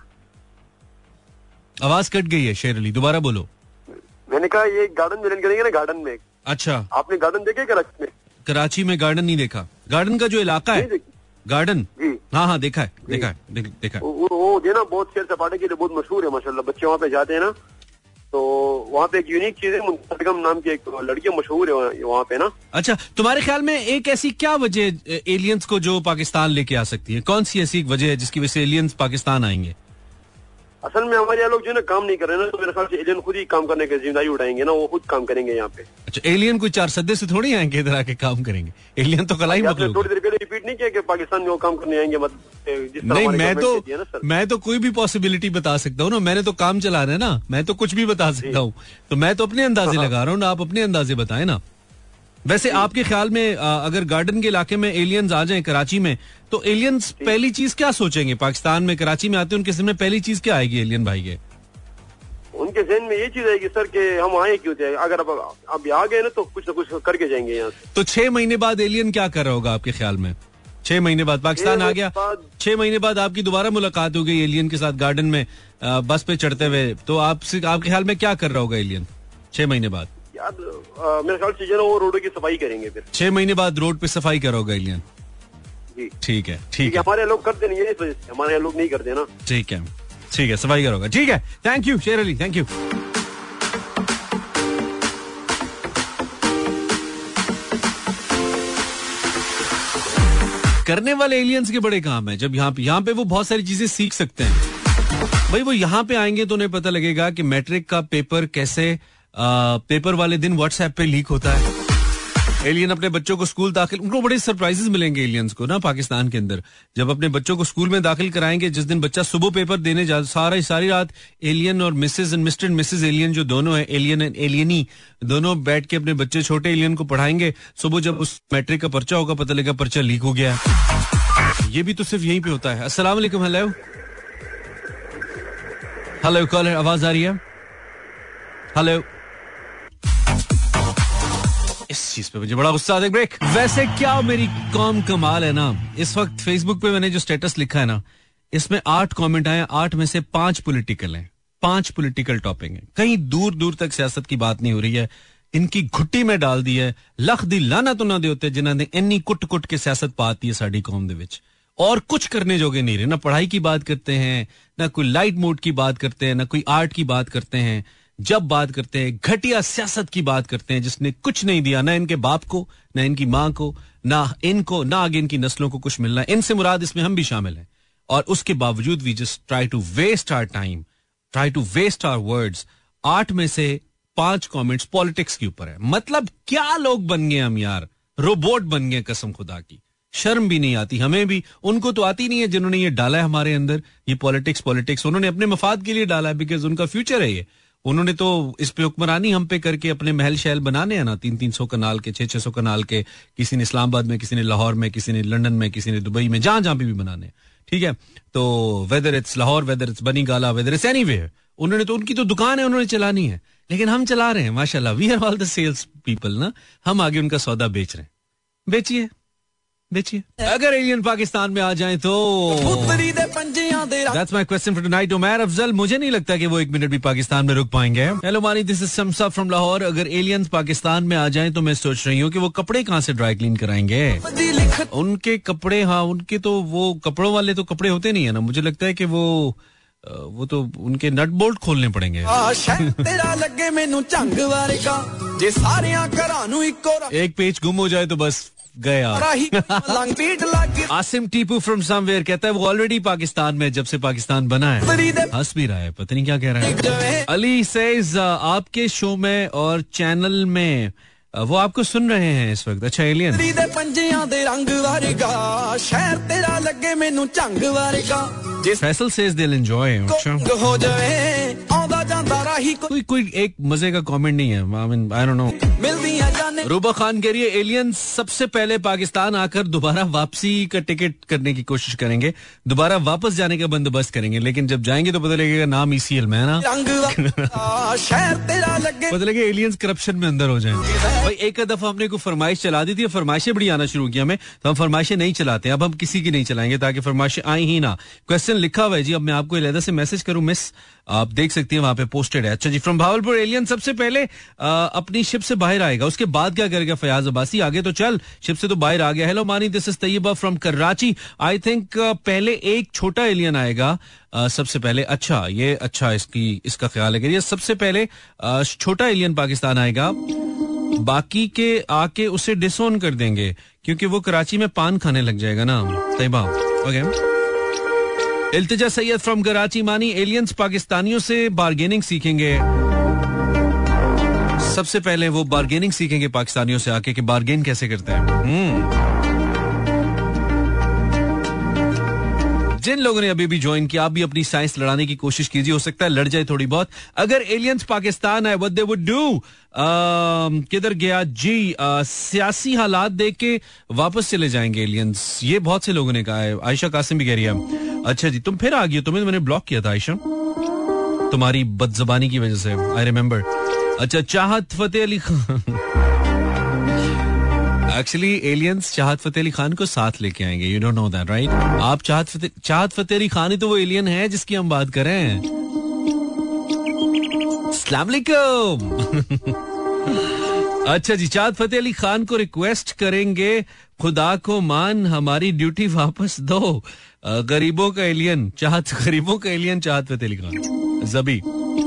आवाज कट गई है शेर अली, दोबारा बोलो। मैंने कहा ये गार्डन में लैंड करेंगे ना, गार्डन में। अच्छा, आपने गार्डन देखे कराची में? कराची में गार्डन नहीं देखा, गार्डन का जो इलाका है गार्डन, हाँ हाँ देखा है, देखा है, देखा है। वो जो ना बहुत सैर सपाटे के लिए बहुत मशहूर है माशाल्लाह, बच्चे वहाँ पे जाते हैं ना, तो वहाँ पे एक यूनिक चीज है, मुंतजम नाम की एक लड़की मशहूर है वहाँ पे ना। अच्छा, तुम्हारे ख्याल में एक ऐसी क्या वजह एलियंस को जो पाकिस्तान लेके आ सकती है, कौन सी ऐसी वजह है जिसकी वजह से एलियंस पाकिस्तान आएंगे? असल में हमारे यहाँ लोग जो ना काम नहीं कर रहे ना, तो मेरे ख्याल से एलियन खुद ही काम करने की जिम्मेदारी उठाएंगे ना, वो खुद काम करेंगे यहाँ पे। अच्छा, एलियन कोई 4 सदे से थोड़ी आएंगे इधर आके काम करेंगे, एलियन तो कलाई मतलब थोड़ी देर पहले रिपीट नहीं किया कि पाकिस्तान में वो काम करने आएंगे, मतलब नहीं, मैं तो कोई भी पॉसिबिलिटी बता सकता हूँ ना, मैंने तो काम चलाना है ना, मैं तो कुछ भी बता सकता हूँ, तो मैं तो अपने अंदाजे लगा रहा हूँ ना, आप अपने अंदाजे बताएं ना। वैसे आपके ख्याल में अगर गार्डन के इलाके में एलियंस आ जाएं कराची में, तो एलियंस पहली चीज क्या सोचेंगे? पाकिस्तान में कराची में आते हैं, उनके सामने पहली चीज क्या आएगी एलियन भाई के? उनके जहन में ये चीज आएगी सर कि हम आए क्यों थे, अगर अब आ गए ना तो कुछ ना कुछ करके जाएंगे यहाँ से। तो 6 महीने बाद एलियन क्या कर रहा होगा आपके ख्याल में? 6 महीने बाद पाकिस्तान आ गया, 6 महीने बाद आपकी दोबारा मुलाकात हो गई एलियन के साथ गार्डन में बस पे चढ़ते हुए, तो आपके ख्याल में क्या कर रहा होगा एलियन 6 महीने बाद? यार मेरे ख्याल से वो रोड की सफाई करेंगे फिर। 6 महीने बाद रोड पे सफाई करोगे एलियन? ठीक है, ठीक है। हमारे लोग करते नहीं है, इस वजह से हमारे लोग नहीं करते ना। ठीक है, ठीक है, सफाई करोगे, ठीक है। थैंक यू शेर अली, थैंक यू। करने वाले एलियंस के बड़े काम है, जब यहाँ पे वो बहुत सारी चीजें सीख सकते हैं भाई। वो यहाँ पे आएंगे तो उन्हें पता लगेगा कि मैट्रिक का पेपर कैसे पेपर वाले दिन व्हाट्सएप पे लीक होता है। एलियन अपने बच्चों को स्कूल दाखिल, उनको बड़े सरप्राइजेस मिलेंगे एलियंस को ना पाकिस्तान के अंदर, जब अपने बच्चों को स्कूल में दाखिल कराएंगे। जिस दिन बच्चा सुबह पेपर देने जा, सारी रात एलियन और Mrs and Mr and Mrs alien जो दोनों है, एलियन एंड एलियनी दोनों बैठ के अपने बच्चे छोटे एलियन को पढ़ाएंगे। सुबह जब उस मैट्रिक का पर्चा होगा, पता लगेगा पर्चा लीक हो गया है। ये भी तो सिर्फ यहीं पे होता है। अस्सलाम वालेकुम। हेलो हेलो कॉलर, आवाज आ रही है? हेलो, इस चीज पे मुझे बड़ा गुस्सा आता है। ब्रेक। वैसे क्या मेरी कौम कमाल है ना, इस वक्त फेसबुक पे मैंने जो स्टेटस लिखा है ना, इसमें 8 कमेंट आए, 8 में से 5 पॉलिटिकल हैं, 5 पॉलिटिकल टॉपिक हैं। कहीं दूर दूर तक सियासत की बात नहीं हो रही है, इनकी घुट्टी में डाल दी है। लख दी लाना तो ना दे होते जिन्होंने इन्नी कुट कुट के सियासत पाती है साड़ी कौम दे विच, और कुछ करने जोगे नहीं रहे। ना पढ़ाई की बात करते हैं, ना कोई लाइट मोड की बात करते हैं, ना कोई आर्ट की बात करते हैं। जब बात करते हैं घटिया सियासत की बात करते हैं जिसने कुछ नहीं दिया, ना इनके बाप को, ना इनकी माँ को, ना इनको, ना आगे इनकी नस्लों को कुछ मिलना है। इनसे मुराद इसमें हम भी शामिल हैं, और उसके बावजूद we just try to waste our time, try to waste our words. 8 में से 5 कमेंट्स पॉलिटिक्स के ऊपर है। मतलब क्या लोग बन गए हम यार, रोबोट बन गए कसम खुदा की। शर्म भी नहीं आती हमें भी, उनको तो आती नहीं है जिन्होंने ये डाला है हमारे अंदर, ये पॉलिटिक्स उन्होंने अपने मफाद के लिए डाला है, बिकॉज उनका फ्यूचर है ये। उन्होंने तो इस पे हुक्मरानी हम पे करके अपने महल शहल बनाने हैं ना, 300 कनाल के, 600 कनाल के, किसी ने इस्लामाबाद में, किसी ने लाहौर में, किसी ने लंदन में, किसी ने दुबई में, जहां भी बनाने हैं। ठीक है, तो whether it's Lahore, whether it's Bani Gala, whether it's anywhere, उन्होंने तो, उनकी तो दुकान है, उन्होंने चलानी है। लेकिन हम चला रहे हैं माशाल्लाह, we are all the sales people ना, हम आगे उनका सौदा बेच रहे हैं। बेचिए बेचिए। अगर एलियन पाकिस्तान में आ जाए तो that's my question for tonight. Umar Afzal, मुझे नहीं लगता कि वो 1 मिनट भी पाकिस्तान में रुक पाएंगे। Hello Mani, this is Shamsa from Lahore. अगर एलियंस पाकिस्तान में आ जाएं तो मैं सोच रही हूँ कि वो कपड़े कहाँ से ड्राई क्लीन कराएंगे। उनके कपड़े, हाँ उनके तो वो कपड़ों वाले तो कपड़े होते नहीं है ना, मुझे लगता है कि वो तो उनके नट बोल्ट खोलने पड़ेंगे। एक पेज गुम हो जाए तो बस गया। आसिम टीपू फ्रॉम समवेयर कहता है वो ऑलरेडी पाकिस्तान में जब से पाकिस्तान बना है। हंस भी रहा है, पता नहीं क्या कह रहा है। अली सेज आपके शो में और चैनल में वो आपको सुन रहे हैं इस वक्त। अच्छा एलियन फैसल सेज दिल एंजॉय। कोई एक मजे का कमेंट नहीं है। I don't know. Ruba Khan कह रही है एलियंस सबसे पहले पाकिस्तान आकर दोबारा वापसी का टिकट करने की कोशिश करेंगे, दोबारा वापस जाने का बंदोबस्त करेंगे, लेकिन जब जाएंगे तो पता लगेगा नाम ECL में है ना। पता लगेगा एलियंस करप्शन में अंदर हो जाएंगे। भाई एक दफा हमने को फरमाइश चला दी थी, फरमाइशें बड़ी आना शुरू किया, तो हम फरमाइशें नहीं चलाते, अब हम किसी की नहीं चलाएंगे ताकि फरमाइशें आई ही ना। क्वेश्चन लिखा हुआ है जी, अब मैं आपको अलग से मैसेज करूं मिस, आप देख सकती हैं वहां पे पोस्टेड है। अच्छा जी, फ्रॉम भावलपुर एलियन सबसे पहले अपनी शिप से बाहर आएगा, उसके बाद क्या करेगा फयाज अब्बासी? आगे तो चल, शिप से तो बाहर आ गया। Hello Mani, this is Taiba from Karachi. I think पहले एक छोटा एलियन आएगा सबसे पहले। अच्छा ये अच्छा इसका ख्याल है कि ये सबसे पहले छोटा एलियन पाकिस्तान आएगा, बाकी के आके उसे डिसोन कर देंगे क्योंकि वो कराची में पान खाने लग जाएगा ना। Taiba okay. Iltija Syed from Karachi, Mani aliens पाकिस्तानियों से बार्गेनिंग सीखेंगे, सबसे पहले वो बार्गेनिंग सीखेंगे पाकिस्तानियों से आके कि बार्गेन कैसे करते हैं। जिन लोगों ने अभी भी ज्वाइन किया, आप भी अपनी साइंस लड़ाने की कोशिश कीजिए, हो सकता है लड़ जाए थोड़ी बहुत। अगर एलियंस पाकिस्तान आए, व्हाट दे वुड डू? किधर गया जी? सियासी हालात देख के वापस चले जाएंगे एलियंस, ये बहुत से लोगों ने कहा है। आयशा कासिम भी कह रही है। अच्छा जी, तुम फिर आ गई हो, तुम्हें मैंने ब्लॉक किया था आयशा तुम्हारी बदजबानी की वजह से, आई रिमेम्बर। अच्छा, चाहत फतेह अली खान एक्चुअली एलियंस चाहत फतेह अली खान को साथ लेके आएंगे, you don't know that right? आप चाहत फतेह अली खान ही तो वो एलियन है जिसकी हम बात कर रहे हैं। अस्सलाम वालेकुम। अच्छा जी, चाहत फतेह अली खान को रिक्वेस्ट करेंगे, खुदा को मान हमारी ड्यूटी वापस दो। गरीबों का एलियन चाहत फतेह अली खान। जबी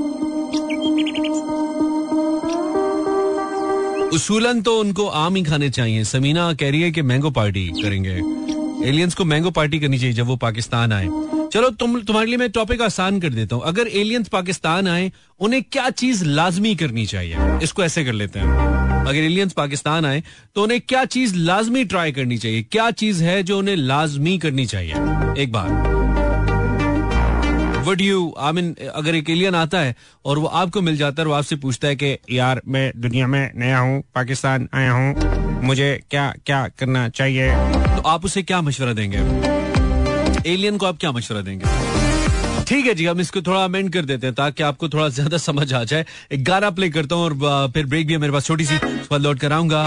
उसूलन तो उनको आम ही खाने चाहिए। समीना कह रही है कि मैंगो पार्टी करेंगे, एलियंस को मैंगो पार्टी करनी चाहिए जब वो पाकिस्तान आए। चलो तुम्हारे लिए मैं टॉपिक आसान कर देता हूँ। अगर एलियंस पाकिस्तान आए, उन्हें क्या चीज लाजमी करनी चाहिए? इसको ऐसे कर लेते हैं, अगर एलियंस पाकिस्तान आए तो उन्हें क्या चीज लाजमी ट्राई करनी चाहिए? क्या चीज है जो उन्हें लाजमी करनी चाहिए? एक बार Would you, I mean, अगर एक एलियन आता है और वो आपको मिल जाता है और वो आपसे पूछता है कि यार मैं दुनिया में नया हूँ, पाकिस्तान आया हूँ, मुझे क्या क्या करना चाहिए, तो आप उसे क्या मशवरा देंगे? एलियन को आप क्या मशवरा देंगे? ठीक है जी, हम इसको थोड़ा अमेंड कर देते हैं ताकि आपको थोड़ा ज्यादा समझ आ जाए। एक गाना प्ले करता हूँ और फिर ब्रेक भी है मेरे पास छोटी सी, उस पर लौट कर आऊंगा।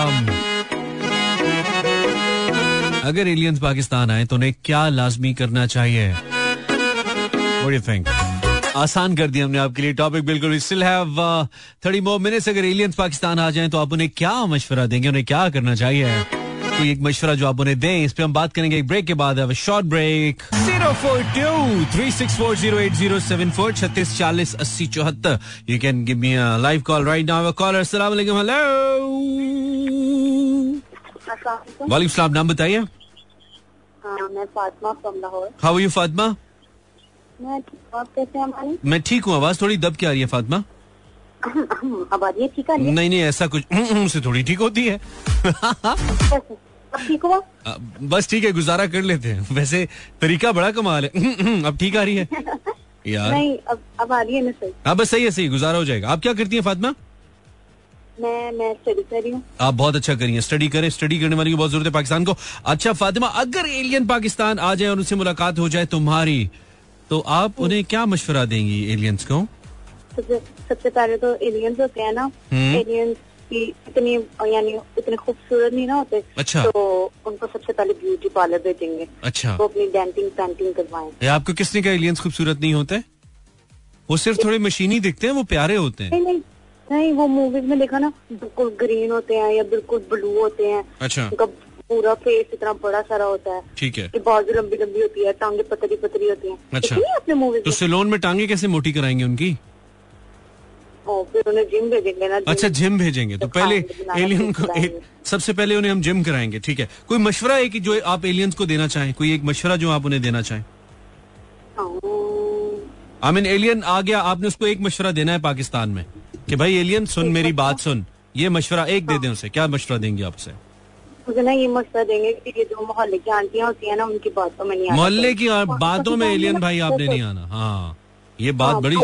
अगर एलियंस पाकिस्तान आए तो उन्हें क्या लाजमी करना चाहिए? What do you think? आसान कर दिया हमने आपके लिए टॉपिक, बिल्कुल। We still have 30 more minutes। अगर एलियंस पाकिस्तान आ जाएं तो आप उन्हें क्या मशवरा देंगे, उन्हें क्या करना चाहिए? कोई एक मशवरा जो आप उन्हें दें, इस पे हम बात करेंगे एक ब्रेक के बाद। have a short break। 042-364-08074 36 40 80 74। You can give me a live call right now। Caller, अस्सलाम वालेकुम। हेलो, वालेकुम सलाम। नाम बताइए। मैं Fatima from Lahore. How are you, Fatima? आप कैसे हैं मानी? मैं ठीक हूँ। आवाज थोड़ी दब के आ रही है फातिमा। अब आ रही है? ठीक आ रही है? नहीं ऐसा कुछ से थोड़ी ठीक होती है। अब ठीक हुआ? बस ठीक है, गुजारा कर लेते हैं। वैसे तरीका बड़ा कमाल है। अब ठीक आ रही है यार? नहीं, अब आ रही है ना सही। हाँ बस सही है, सही गुजारा हो जाएगा। आप क्या करती हैं फातिमा? मैं स्टडी कर रही हूँ। आप बहुत अच्छा करिए, स्टडी करें, स्टडी करने वाली की बहुत जरूरत है पाकिस्तान को। अच्छा फातिमा, अगर एलियन पाकिस्तान आ जाए और उनसे मुलाकात हो जाए तुम्हारी, तो आप उन्हें क्या मशवरा देंगी एलियंस को? सबसे पहले तो एलियंस होते हैं ना, एलियंस की इतने खूबसूरत नहीं ना होते। अच्छा। तो उनको सबसे पहले ब्यूटी पार्लर भेजेंगे। अच्छा। वो अपनी डेंटिंग पेंटिंग करवाएं। आपको किसने कहा एलियंस खूबसूरत नहीं होते? वो सिर्फ थोड़े मशीनी दिखते हैं, वो प्यारे होते हैं। नहीं, वो मूवीज में देखा ना, बिल्कुल ग्रीन होते हैं या बिल्कुल ब्लू होते हैं। अच्छा। पूरा फेस इतना बड़ा सारा होता है। ठीक है। बाजू लंबी लंबी होती है, टांगे पतली पतली होती हैं। अच्छा। अपने मूवीज तो सैलून में टांगे कैसे मोटी कराएंगे उनकी? और फिर उन्हें जिम भेजेंगे ना। अच्छा जिम भेजेंगे, तो पहले एलियन को सबसे पहले उन्हें हम जिम कराएंगे, ठीक है। कोई मशवरा है कि जो आप एलियंस को देना चाहें, कोई एक मशवरा जो आप उन्हें देना चाहें? आई मीन एलियन आ गया, आपने उसको एक मशवरा देना है पाकिस्तान में कि भाई एलियन सुन मेरी बात सुन, ये मशवरा एक दे दें उसे, क्या मशवरा देंगे आपसे? मुझे ना ये मशवरा देंगे कि ये जो मोहल्ले की आंटियां होती है ना, उनकी बातों में नहीं आना। मोहल्ले की बातों में एलियन भाई आपने नहीं आना। हाँ ये बात बड़ी।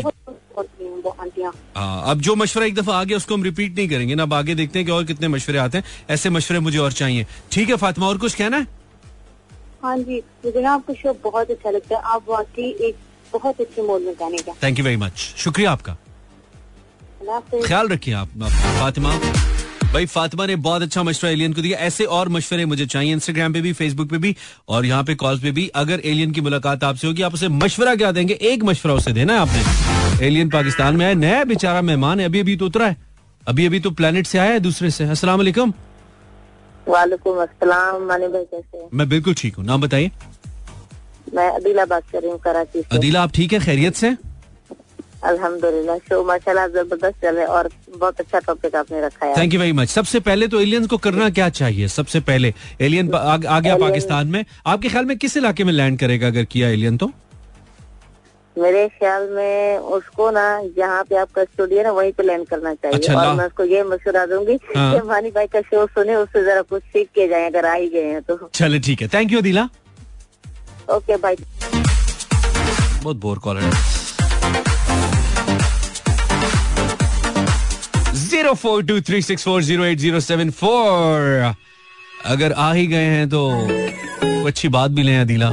अब जो मशवरा एक दफा आ गया उसको हम रिपीट नहीं करेंगे ना, अब आगे देखते हैं कि और कितने मशवरे आते हैं। ऐसे मशवरे मुझे और चाहिए, ठीक है फातिमा, और कुछ कहना है? हाँ जी, मुझे ना आपका शो बहुत अच्छा लगता है, आप वाकई एक बहुत अच्छे मोड में गाने का। थैंक यू वेरी मच, शुक्रिया आपका, ख्याल रखिए आप फातिमा। भाई फातिमा ने बहुत अच्छा मशवरा एलियन को दिया, ऐसे और मशवरे मुझे चाहिए इंस्टाग्राम पे भी, फेसबुक पे भी और यहाँ पे कॉल्स पे भी। अगर एलियन की मुलाकात आपसे होगी, आप उसे मशवरा क्या देंगे? एक मशवरा उसे देना है आपने। एलियन पाकिस्तान में आया, नया बेचारा मेहमान है, अभी तो उतरा है, अभी तो प्लेनेट से आया है दूसरे से। अस्सलाम वालेकुम। वालेकुम अस्सलाम, मानी भाई कैसे हैं? मैं बिल्कुल ठीक हूँ, नाम बताइए। मैं अदीला बात कर रही हूँ कराची से। अदीला आप ठीक है, खैरियत से? अल्हम्दुलिल्लाह, शो माशाल्लाह जबरदस्त चल रहा है और बहुत अच्छा टॉपिक आपने रखा है। Thank you very much. सबसे पहले तो एलियंस को करना क्या चाहिए? सबसे पहले एलियन आ गया पाकिस्तान में, आपके ख्याल में किस इलाके में लैंड करेगा अगर किया एलियन? तो मेरे ख्याल में उसको ना जहाँ पे आपका स्टूडियो है ना वहीं पे लैंड करना चाहिए। अच्छा, और मैं उसको ये मशवरा दूंगी कि मानी भाई का शो सुने, उससे जरा कुछ सीख के जाए अगर आ ही गए हैं तो। चले ठीक है, thank you Adila. Okay bye. बहुत बोर कॉलर है। 0423640807 अगर आ ही गए हैं तो अच्छी बात भी लें अदीला।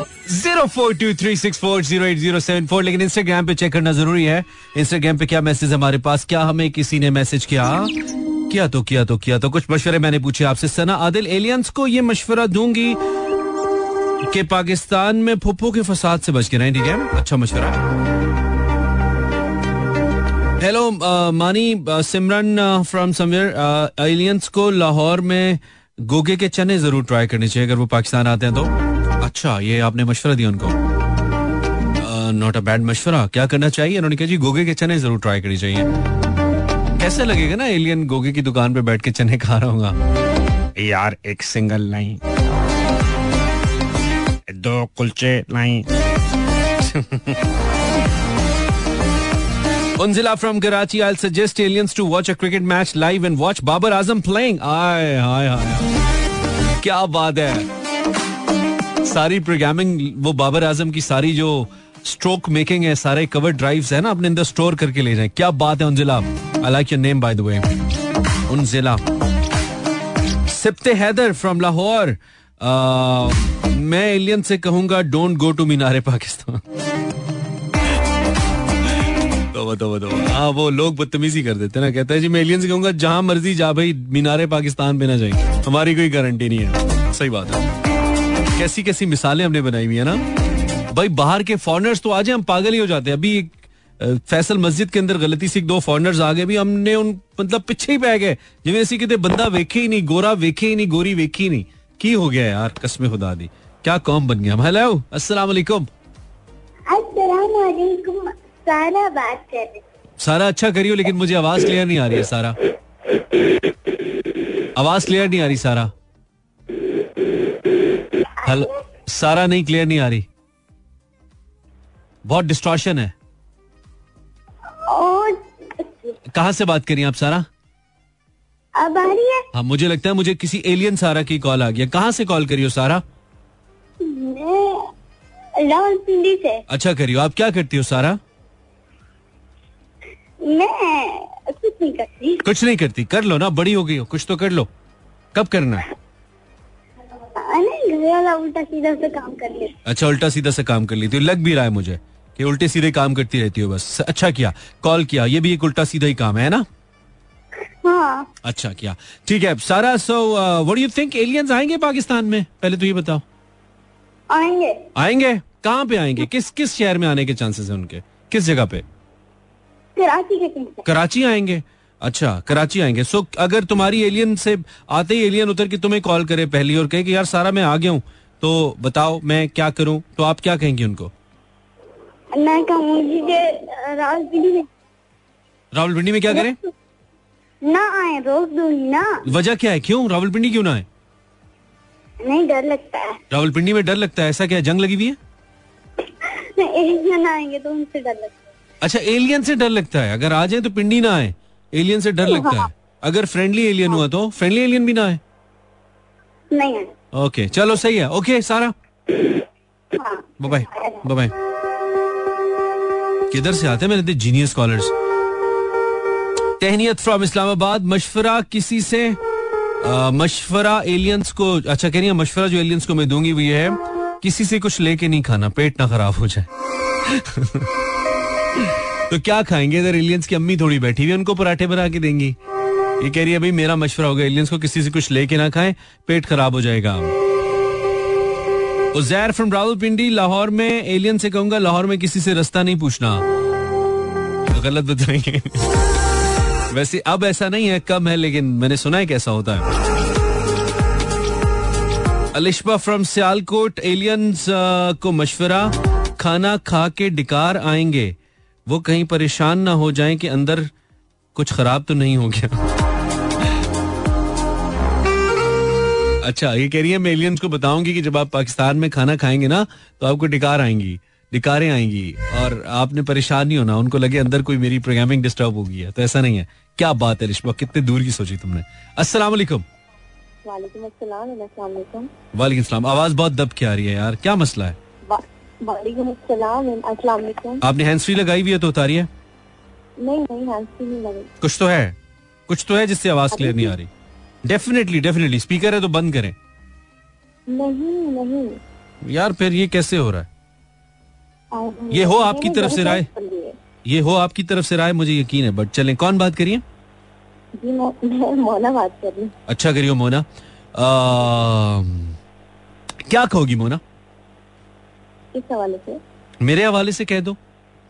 0423640807 लेकिन इंस्टाग्राम पे चेक करना जरूरी है। इंस्टाग्राम पे क्या मैसेज हमारे पास, क्या हमें किसी ने मैसेज किया तो कुछ मशवरे मैंने पूछे आपसे। सना आदिल, एलियंस को ये मशवरा दूंगी कि पाकिस्तान में फुप्पो के फसाद से बच के रहें, ठीक है, अच्छा मशवरा है। हेलो मानी, सिमरन फ्रॉम समवेयर, एलियंस को लाहौर में गोगे के चने जरूर ट्राई करने चाहिए अगर वो पाकिस्तान आते हैं तो। अच्छा, ये आपने मशवरा दिया उनको, नॉट अ बैड मशवरा। क्या करना चाहिए? उन्होंने कहा जी गोगे के चने जरूर ट्राई करनी चाहिए। कैसे लगेगा ना एलियन गोगे की दुकान पे बैठ के चने खा रहा होगा यार, एक सिंगल नहीं, 2 कुलचे नहीं। Unzila from Karachi, I'll suggest aliens to watch a cricket match live and watch Babar Azam playing. हाय क्या बात है, सारी प्रोग्रामिंग वो बाबर आजम की सारी जो स्ट्रोक मेकिंग है, सारे कवर ड्राइव्स है ना, अपने अंदर स्टोर करके ले जाएं। क्या बात है Unzila, I like your name by the way Unzila. Sibte Haider from Lahore, मैं एलियन से कहूंगा डोंट गो टू मीनारे पाकिस्तान। तो हाँ, वो लोग बदतमीजी कर देते ना, कहता है जी मैं एलियन से कहूंगा जहां मर्जी जा भाई, मीनारे पाकिस्तान पे ना जाएंगे, हमारी कोई गारंटी नहीं है। सही बात है, कैसी कैसी मिसालें हमने बनाई हुई है ना भाई। बाहर के फॉरेनर्स तो आज हम पागल ही हो जाते हैं। अभी फैसल मस्जिद के अंदर गलती से 2 फॉरेनर्स आ गए, भी हमने उन मतलब पीछे ही पै गए, जिਵੇਂ ਅਸੀਂ किते बंदा वेखे ही नहीं, गोरा वेखे ही नहीं, गोरी वेखी ही नहीं। की हो गया यार, कसम खुदा दी, क्या कौम बन गया। हेलो अस्सलाम वालेकुम। अस्सलाम वालेकुम, सारा बात कर रही। सारा अच्छा करियो, लेकिन मुझे आवाज क्लियर नहीं आ रही है। सारा आवाज क्लियर नहीं आ रही। सारा हेलो, सारा नहीं, क्लियर नहीं आ रही, बहुत डिस्टॉर्शन है। कहाँ से बात करिए आप सारा? अब आ रही है? हाँ, मुझे लगता है मुझे किसी एलियन सारा की कॉल आ गया। कहाँ से कॉल करियो सारा? रावलपिंडी से। अच्छा करियो, आप क्या करती हो सारा? मैं कुछ नहीं करती। कुछ नहीं करती? कर लो ना, बड़ी हो गई हो, कुछ तो कर लो। कब करना है? घर वाला उल्टा सीधा से काम कर ले। अच्छा, उल्टा सीधा से काम कर लेती हो, लग भी रहा है मुझे कि उल्टे सीधे काम करती रहती हो बस। अच्छा किया कॉल किया, ये भी एक उल्टा सीधा ही काम है ना। हाँ। अच्छा किया, ठीक है Sara. So what do you think, aliens आएंगे पाकिस्तान में? पहले तो ये बताओ। आएंगे कहाँ पे आएंगे? किस शहर में आने के चांसेस है उनके? किस जगह पे? कराची आएंगे। अच्छा, कराची आएंगे। सो अगर तुम्हारी एलियन से आते ही एलियन उतर के तुम्हें कॉल करे पहली और कहे कि यार सारा मैं आ गया हूँ, तो बताओ मैं क्या करूँ, तो आप क्या कहेंगे उनको? मैं कहूँगी कि रावलपिंडी में क्या करें? ना आए, रोक दूंगी ना। वजह क्या है, क्यों रावलपिंडी क्यों ना आए? नहीं, डर लगता है। रावलपिंडी में डर लगता है, ऐसा क्या जंग लगी हुई है? एलियन आएंगे तो उनसे डर लगता है। अच्छा, एलियन से डर लगता है, अगर आ जाए तो पिंडी ना आए, एलियन से डर लगता है। अगर फ्रेंडली एलियन हुआ तो फ्रेंडली एलियन भी ना आए? नहीं है। ओके, चलो सही है। ओके सारा, बाय बाय बाय। किधर से आते हैं मेरे genius callers. Tahniyat from Islamabad. मशवरा किसी से, मशवरा एलियंस को, अच्छा कह रही है मशवरा जो एलियंस को मैं दूंगी वो ये है, किसी से कुछ लेके नहीं खाना, पेट ना खराब हो जाए। तो क्या खाएंगे, इधर एलियंस की अम्मी थोड़ी बैठी हुई, उनको पराठे बना के देंगी। ये कह रही है भाई मेरा मशवरा होगा, एलियंस को किसी से कुछ लेके ना खाएं, पेट खराब हो जाएगा। उज़ैर फ्रॉम रावलपिंडी। लाहौर में एलियन से कहूंगा लाहौर में किसी से रास्ता नहीं पूछना, गलत बताएंगे। वैसे अब ऐसा नहीं है, कम है, लेकिन मैंने सुना है कैसा होता है। अलिशबा फ्रॉम सियालकोट। एलियंस को मशवरा, खाना खा के डिकार आएंगे, वो कहीं परेशान ना हो जाएं कि अंदर कुछ खराब तो नहीं हो गया। अच्छा, ये कह रही है मैं एलियंस को बताऊंगी कि जब आप पाकिस्तान में खाना खाएंगे ना तो आपको डिकारें आएंगी और आपने परेशान नहीं होना, उनको लगे अंदर कोई मेरी प्रोग्रामिंग डिस्टर्ब हो गई है। तो ऐसा नहीं है। क्या बात है रिश्वा, कितने दूर की सोची तुमने। अस्सलाम वालेकुम। वालेकुम अस्सलाम। वालेकुम सलाम। आवाज बहुत दब के आ रही है यार, क्या मसला है? वालेकुम अस्सलाम। अस्सलाम वालेकुम। आपने हैंड्स फ्री लगाई हुई है तो उतारी है? नहीं हैंड्स फ्री नहीं लगाई। कुछ तो है जिससे आवाज क्लियर नहीं आ रही। डेफिनेटली स्पीकर है तो बंद करें। नहीं यार फिर ये कैसे हो रहा है? ये हो आपकी तरफ से राय, मुझे यकीन है, बट चलें। कौन बात करिए? जी मैं मोना बात कर रही हूँ। अच्छा करियो मोना। क्या कहोगी मोना? किस हवाले से? मेरे हवाले से कह दो।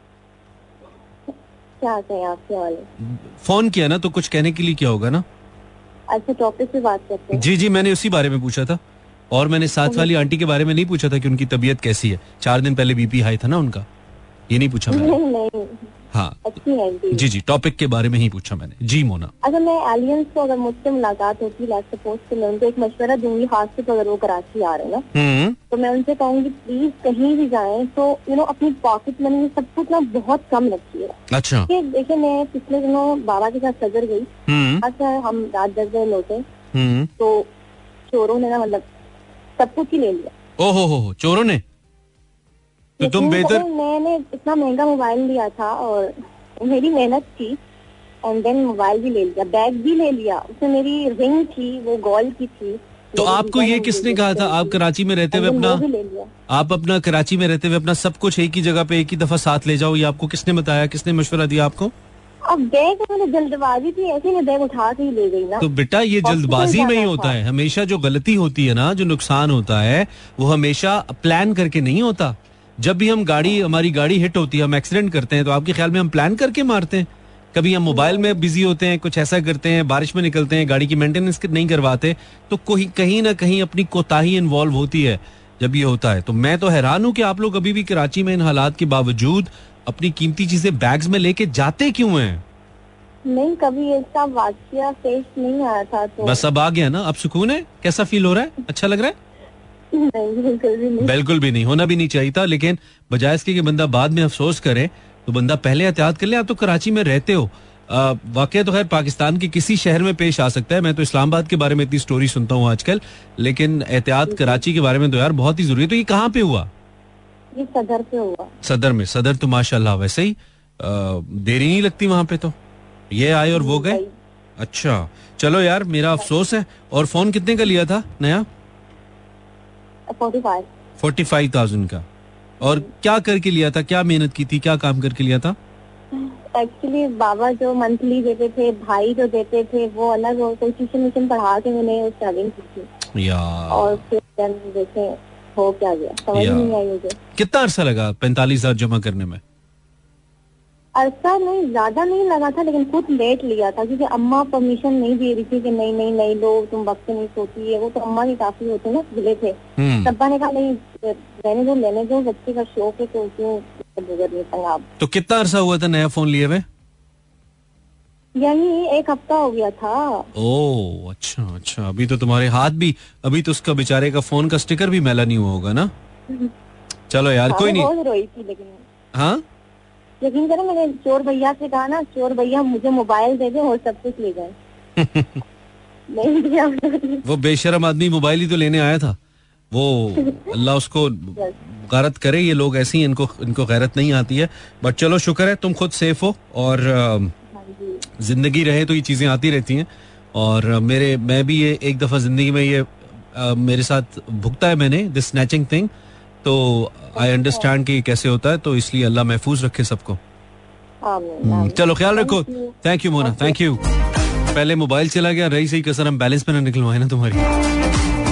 क्या कहें आपके हवाले? फोन किया ना तो कुछ कहने के लिए क्या होगा ना। अच्छा, टॉपिक पे बात करते हैं। जी मैंने उसी बारे में पूछा था, और मैंने साथ वाली आंटी के बारे में नहीं पूछा था कि उनकी तबीयत कैसी है। 4 दिन पहले बीपी हाई था ना उनका, ये नहीं पूछा मैंने। नहीं। हाँ जी टॉपिक के बारे में ही पूछा मैंने। जी मोना। अच्छा, मैं एलियंस को अगर मुझसे मुलाकात होती है, सपोज तो मैं उनको एक मशवरा दूंगी, खास तौर पर अगर वो कराची आ रहे हैं ना, तो मैं उनसे कहूंगी प्लीज कहीं भी जाएं तो अपनी पॉकेट मनी में सब कुछ ना बहुत कम रखिए। अच्छा। देखिए मैं पिछले दिनों बाबा के साथ सदर गई। अच्छा, हम रात 10 बजे लौटे तो चोरों ने ना मतलब सब कुछ ही ले लिया। ओहो, चोरों ने? तो तुम बेहतर, मैंने इतना महंगा मोबाइल लिया था और मेरी मेहनत थी, एंड देन मोबाइल भी ले लिया, बैग भी ले लिया, उसमें मेरी रिंग थी वो गोल्ड की थी। तो आपको ये किसने कहा था आप कराची में रहते हुए अपना कराची में रहते हुए अपना सब कुछ एक ही जगह पे एक ही दफा साथ ले जाओ? ये आपको किसने बताया, किसने मशवरा दिया आपको? अब बैग मैंने जल्दबाजी थी, ऐसे में बैग उठा के ही ले गई ना। तो बेटा ये जल्दबाजी में ही होता है, हमेशा जो गलती होती है ना, जो नुकसान होता है वो हमेशा प्लान करके नहीं होता। जब भी हमारी गाड़ी हिट होती है, हम एक्सीडेंट करते हैं, तो आपके ख्याल में हम प्लान करके मारते हैं? कभी हम मोबाइल में बिजी होते हैं, कुछ ऐसा करते हैं, बारिश में निकलते हैं, गाड़ी की मेंटेनेंस नहीं करवाते, तो कहीं ना कहीं अपनी कोताही इन्वॉल्व होती है जब ये होता है। तो मैं तो हैरान हूं कि आप लोग अभी भी कराची में इन हालात के बावजूद अपनी कीमती चीजें बैग्स में लेके जाते क्यों हैं? नहीं, कभी ऐसा वाकया पेश नहीं आया था। तो बस अब आ गया ना, अब सुकून है? कैसा फील हो रहा है? अच्छा लग रहा है? बिल्कुल भी नहीं, होना भी नहीं चाहिए था, लेकिन बजाय इसके कि बंदा बाद में अफसोस करे तो बंदा पहले एहतियात कर ले। आप तो कराची में रहते हो, वाकया तो खैर पाकिस्तान के किसी शहर में पेश आ सकता है। मैं तो इस्लामाबाद के बारे में इतनी स्टोरी सुनता हूँ आजकल, लेकिन एहतियात कराची के बारे में तो यार बहुत ही जरूरी है। तो ये कहाँ पे हुआ? ये सदर पे हुआ। सदर में? सदर तो माशाल्लाह वैसे ही देरी नहीं लगती वहां पे, तो ये आए और वो गए। अच्छा चलो यार, मेरा अफसोस है। और फोन कितने का लिया था नया? 45,000 का। और क्या करके लिया था, क्या मेहनत की थी, क्या काम करके लिया था? एक्चुअली बाबा जो मंथली देते थे, भाई जो देते थे, वो अलग कोई ट्यूशन पढ़ा के मैंने स्टार्टिंग की थी यार। और फिर देखे हो क्या गया, समझ नहीं आई मुझे। कितना अरसा लगा 45,000 जमा करने में? अरसा नहीं, ज्यादा नहीं लगा था, लेकिन कुछ लेट लिया था क्योंकि अम्मा परमिशन नहीं दे रही थी कि नहीं लो, तुम वक्त नहीं सोती है। वो तो अम्मा की काफी होते ना, गिले थे। तब्बा ने कहा नहीं, लेने दो, बच्चे का शौक है तो क्यों गुजर नहीं पाएंगे आप। तो कितना अरसा हुआ था नया फोन लिए हुए? यही 1 हफ्ता हो गया था। ओह अच्छा, अभी तो तुम्हारे हाथ भी, अभी तो उसका बेचारे का फोन का स्टिकर भी मैला नहीं हुआ होगा ना। चलो यार कोई नहीं। बहुत रोई थी लेकिन। हाँ यकीन करो, मैंने चोर भैया से कहा ना, चोर भैया मुझे मोबाइल दे दे और सब कुछ ले जाए। नहीं दिया। वो बेशरम आदमी मोबाइल ही तो लेने आया था। वो अल्लाह उसको गैरत करे, ये लोग ऐसी हैं, इनको गैरत नहीं आती है। बट चलो शुक्र है तुम खुद सेफ हो और जिंदगी रहे तो ये चीजें आती रहती हैं। और मैं भी ये एक दफा जिंदगी में ये मेरे साथ भुगता है मैंने, दिस स्नैचिंग थिंग, तो आई अंडरस्टैंड कि कैसे होता है, तो इसलिए अल्लाह महफूज रखे सबको। चलो ख्याल रखो। Thank you Mona, thank you. पहले मोबाइल चला गया, रही सही कसर हम बैलेंस पे ना निकलवाए ना तुम्हारी।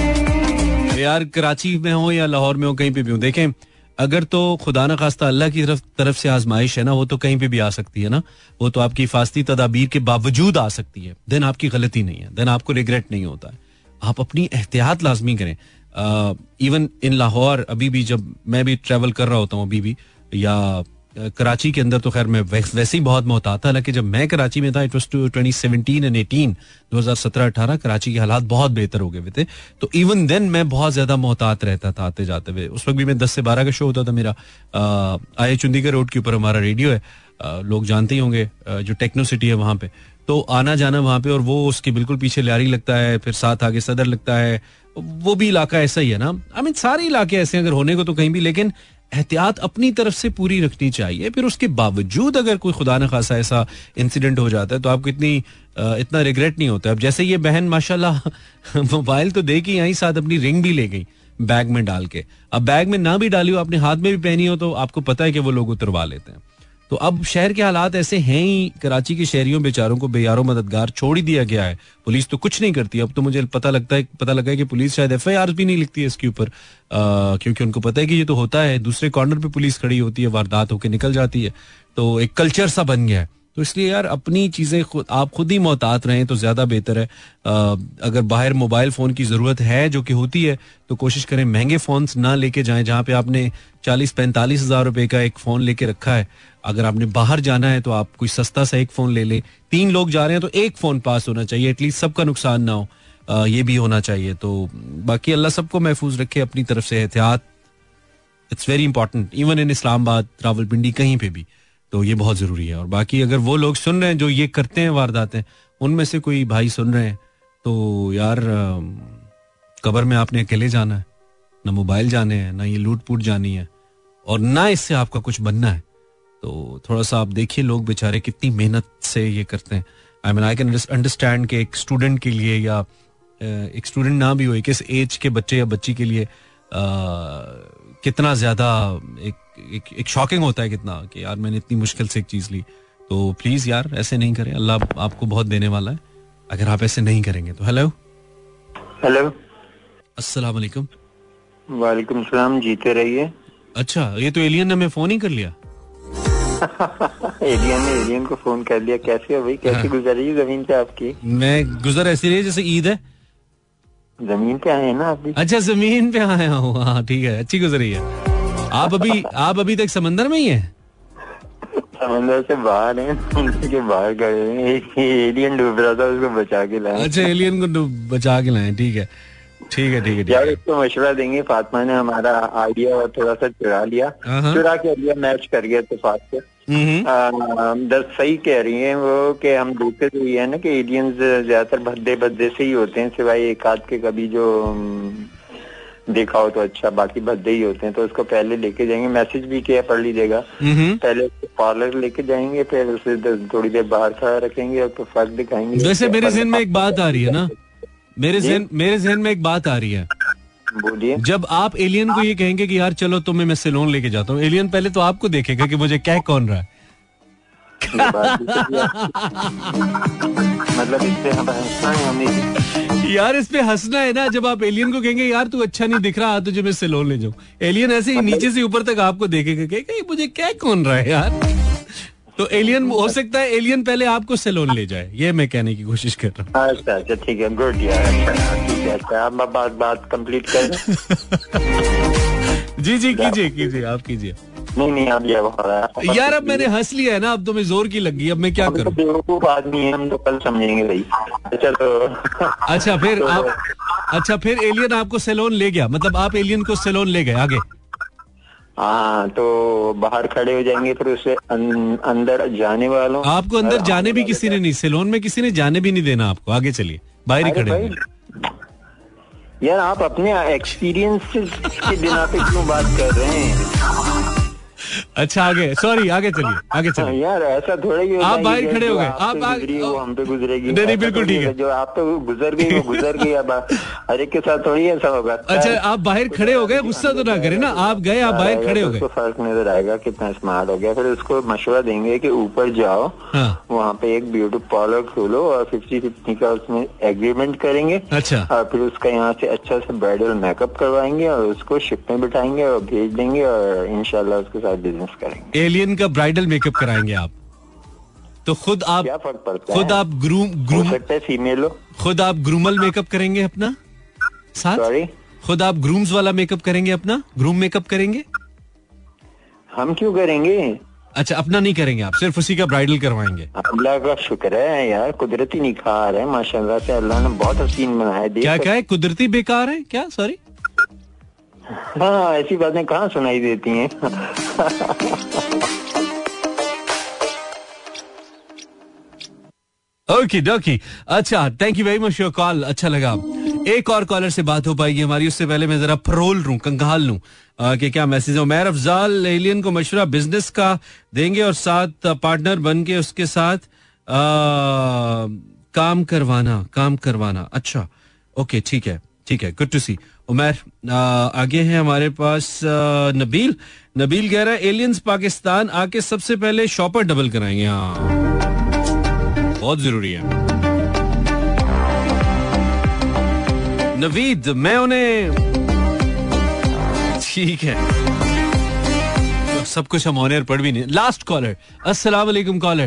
यार कराची में हो या लाहौर में हो, कहीं पे भी हो, देखें अगर तो खुदा न खास्ता अल्लाह की तरफ से आजमाइश है ना, वो तो कहीं पे भी आ सकती है ना, वो तो आपकी हिफाजती तदाबीर के बावजूद आ सकती है। देन आपकी गलती नहीं है, देन आपको रिग्रेट नहीं होता है। आप अपनी एहतियात लाजमी करें। इवन इन लाहौर अभी भी जब मैं भी ट्रैवल कर रहा होता हूँ अभी भी, या कराची के अंदर तो खैर मैं वैसे ही बहुत मोहतात था, हालांकि जब मैं कराची में था इट वाज 2017 एंड 18 2017-18 कराची के हालात बहुत बेहतर हो गए हुए थे, तो इवन देन मैं बहुत ज्यादा मोहतात रहता था आते जाते हुए। उस वक्त भी मैं 10 से 12 का शो होता था मेरा, आए चुंदीगढ़ रोड के ऊपर हमारा रेडियो है, लोग जानते ही होंगे, जो टेक्नो सिटी है वहां पे, तो आना जाना वहां पे, और वो उसके बिल्कुल पीछे लियारी लगता है, फिर साथ आगे सदर लगता है, वो भी इलाका ऐसा ही है ना। आई मीन सारे इलाके ऐसे अगर होने को तो कहीं भी, लेकिन एहतियात अपनी तरफ से पूरी रखनी चाहिए। फिर उसके बावजूद अगर कोई खुदा न खासा ऐसा इंसिडेंट हो जाता है तो आपको इतना रिग्रेट नहीं होता। अब जैसे ये बहन माशाल्लाह मोबाइल तो दे के आई, साथ अपनी रिंग भी ले गई बैग में डाल के। अब बैग में ना भी डाली हो, अपने हाथ में भी पहनी हो, तो आपको पता है कि वो लोग उतरवा लेते हैं। तो अब शहर के हालात ऐसे हैं ही, कराची के शहरियों बेचारों को बेयारो मददगार छोड़ ही दिया गया है। पुलिस तो कुछ नहीं करती। अब तो मुझे पता लगा है कि पुलिस शायद FIR भी नहीं लिखती है इसके ऊपर, क्योंकि उनको पता है कि ये तो होता है। दूसरे कॉर्नर पे पुलिस खड़ी होती है, वारदात होकर निकल जाती है, तो एक कल्चर सा बन गया है। तो इसलिए यार अपनी चीजें आप खुद ही मोहतात रहें तो ज्यादा बेहतर है। अगर बाहर मोबाइल फोन की जरूरत है, जो कि होती है, तो कोशिश करें महंगे फोन्स ना लेके जाएं। जहां पे आपने 40-45 हजार रुपए का एक फोन लेके रखा है, अगर आपने बाहर जाना है तो आप कोई सस्ता सा एक फोन ले ले। 3 लोग जा रहे हैं तो एक फोन पास होना चाहिए, एटलीस्ट सबका नुकसान ना हो, ये भी होना चाहिए। तो बाकी अल्लाह सबको महफूज रखे, अपनी तरफ से एहतियात, it's very important, even in Islamabad, Rawalpindi, कहीं पे भी, तो ये बहुत जरूरी है। और बाकी अगर वो लोग सुन रहे हैं जो ये करते हैं वारदातें, उनमें से कोई भाई सुन रहे हैं, तो यार कब्र में आपने अकेले जाना है, ना मोबाइल जाने हैं, ना ये लूट पूट जानी है, और ना इससे आपका कुछ बनना है। तो थोड़ा सा आप देखिए लोग बेचारे कितनी मेहनत से ये करते हैं। I mean I can understand कि एक स्टूडेंट के लिए, या एक स्टूडेंट ना भी हो, किस एज के बच्चे या बच्ची के लिए कितना ज्यादा एक शॉकिंग होता है कितना, कि यार मैंने इतनी मुश्किल से एक चीज ली। तो प्लीज यार ऐसे नहीं करें, अल्लाह आपको बहुत देने वाला है अगर आप ऐसे नहीं करेंगे तो। हेलो अस्सलाम वालेकुम। वालेकुम सलाम, जीते रहिए। अच्छा, ये तो एलियन ने हमें फोन ही कर लिया। एलियन को फोन कर लिया। कैसे हो भाई, कैसे गुजर रही है जमीन पे आपकी? मैं गुजर ऐसी रही जैसे ईद है। जमीन पे आए हैं ना आप भी? अच्छा जमीन पे आए हूँ, हाँ ठीक है, अच्छी गुजर रही है। आप अभी तक समंदर में ही है? समंदर से बाहर हैं, के बाहर गए हैं। एलियन डूब रहा था, उसको बचा के लाए। अच्छा, एलियन को बचा के लाए, ठीक है यार। इसको मशवरा देंगे, फातिमा ने हमारा आइडिया थोड़ा सा चुरा के लिया, मैच कर गया इत्तेफाक से। सही कह रही हैं वो, कि हम देखते तो ये है ना कि एलियंस ज्यादातर भद्दे से ही होते हैं, सिवाय एक आध के कभी जो देखा हो तो अच्छा, बाकी भद्दे ही होते हैं। तो उसको पहले लेके जाएंगे, मैसेज भी किया, पढ़ लीजिएगा। पहले पार्लर लेके जाएंगे, फिर उसे थोड़ी देर बाहर खड़ा रखेंगे और तो फर्क दिखाएंगे। वैसे मेरे ज़हन में एक बात आ रही है ना, मेरे ज़हन में एक बात आ रही है। बोलिए। जब आप एलियन को ये कहेंगे कि यार चलो तुम्हें मैं सैलून लेके जाता हूँ, एलियन पहले तो आपको देखेगा कि मुझे क्या कौन रहा है। मतलब इस पे हम हंसना है, हमें यार इस पे हंसना है ना। जब आप एलियन को कहेंगे यार तू अच्छा नहीं दिख रहा, तुझे मैं सैलून ले जाऊं, एलियन ऐसे ही नीचे से ऊपर तक आपको देखेगा, कहेगा मुझे क्या कौन रहा है यार। तो एलियन हो सकता है एलियन पहले आपको सैलून ले जाए, ये मैं कहने की कोशिश कर रहा हूँ। अच्छा ठीक है, गुड यार, ठीक है। अच्छा आप बात कंप्लीट कर जी कीजिए आप कीजिए। नहीं अब ये हो रहा है यार। अब मैंने हंस लिया है ना, अब तुम्हें जोर की लग गई, अब मैं क्या करूं? बेवकूफ आदमी है हम, तो कल समझेंगे भाई। अच्छा फिर एलियन आपको सैलून ले गया, मतलब आप एलियन को सैलून ले गए, आगे? हाँ, तो बाहर खड़े हो जाएंगे, फिर उससे अंदर जाने वालों। आपको अंदर जाने भी किसी ने नहीं, सैलून में किसी ने जाने भी नहीं देना आपको, आगे चलिए, बाहर ही खड़े हो। यार आप अपने एक्सपीरियंस के बिना पे क्यों बात कर रहे हैं? अच्छा आगे, सॉरी, आगे चलिए। यार ऐसा थोड़ा ही आप बाहर खड़े हो गए, आप वो हम पे गुजरेगी। नहीं बिल्कुल ठीक है, जो आप तो गुजर गई वो गुजर गई, अब हर एक के साथ थोड़ी ऐसा होगा। अच्छा आप बाहर खड़े हो गए, गुस्सा तो ना करें ना, आप गए, आप बाहर खड़े हो गए, उसको फर्क नजर आएगा कितना स्मार्ट हो गया। फिर उसको मशवरा देंगे कि ऊपर जाओ, वहाँ पे एक ब्यूटी पार्लर खोलो और 50-50 का उसमें एग्रीमेंट करेंगे। अच्छा, और फिर उसका यहाँ से अच्छा से ब्राइडल मेकअप करवाएंगे और उसको शिप में बिठाएंगे और भेज देंगे और इंशाल्लाह उसके साथ बिजनेस करेंगे। एलियन का ब्राइडल मेकअप कराएंगे आप, तो खुद आप क्या फर्क पड़ता खुद है? आप ग्रूम सकता है फीमेल हो, खुद आप ग्रूमल मेकअप करेंगे अपना साथ? सॉरी, खुद आप ग्रूम्स वाला मेकअप करेंगे अपना, ग्रूम मेकअप करेंगे? हम क्यों करेंगे? अच्छा अपना नहीं करेंगे आप, सिर्फ उसी का ब्राइडल करवाएंगे? अल्लाह का शुक्र है यार, कुदरती निखार है माशाल्लाह से, अल्लाह ने बहुत हसीन बनाया। क्या है कुदरती बेकार है क्या? सॉरी, हाँ ऐसी बातें कहाँ सुनाई देती हैं। ओके डोकी, अच्छा thank you very much your call, अच्छा लगा। एक और कॉलर से बात हो पाएगी हमारी, उससे पहले मैं जरा फरोल लूं, कंगाल लूं कि क्या मैसेज है। उमैर अफजाल, एलियन को मशवरा बिजनेस का देंगे और साथ पार्टनर बन के उसके साथ काम करवाना। अच्छा ओके ठीक है, गुड टू सी। उमैर, आगे है हमारे पास नबील कह रहा है एलियंस पाकिस्तान आके सबसे पहले शॉपर डबल कराएंगे। हाँ बहुत जरूरी है। नवीद, मैं उन्हें, ठीक है तो सब कुछ हम ऑन एयर पढ़ भी नहीं। लास्ट कॉलर, अस्सलाम वालेकुम कॉलर।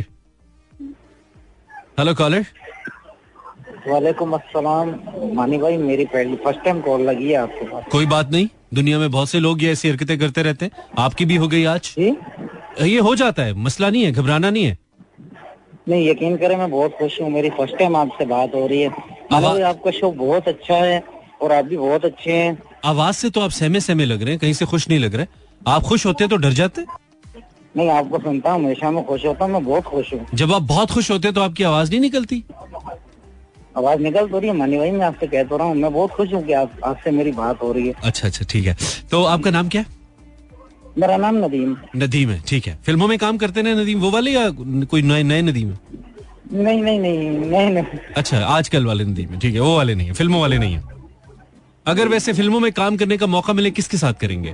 Hello caller. वालेकुम अस्सलाम मानी भाई, मेरी पहली फर्स्ट टाइम कॉल लगी है आपके पास। कोई बात नहीं, दुनिया में बहुत से लोग ये ऐसी हरकतें करते रहते हैं, आपकी भी हो गई आज। ये हो जाता है, मसला नहीं है, घबराना नहीं है। नहीं यकीन करें, मैं बहुत खुश हूँ, मेरी फर्स्ट टाइम आपसे बात हो रही है। आपका शो बहुत अच्छा है और आप भी बहुत अच्छे हैं। आवाज से तो आप सहमे लग रहे हैं, कहीं से खुश नहीं लग रहे। आप खुश होते तो डर जाते? नहीं, आपको सुनता हूँ हमेशा, मैं खुश होता हूँ, मैं बहुत खुश हूँ। जब आप बहुत खुश होते तो आपकी आवाज नहीं निकलती? आवाज निकल तो रही है मानी भाई, मैं आपसे कह तो रहा हूँ, मैं बहुत खुश हूँ कि आपसे मेरी बात हो रही है। अच्छा ठीक है, तो आपका नाम क्या है? मेरा नाम नदीम है, ठीक है। फिल्मों में काम करते हैं नदीम, वो वाले या कोई नए नदीम है? नहीं। अच्छा आजकल वाले नदीम है, ठीक है, वो वाले नहीं है, फिल्मों वाले नहीं है। अगर वैसे फिल्मों में काम करने का मौका मिले किसके साथ करेंगे?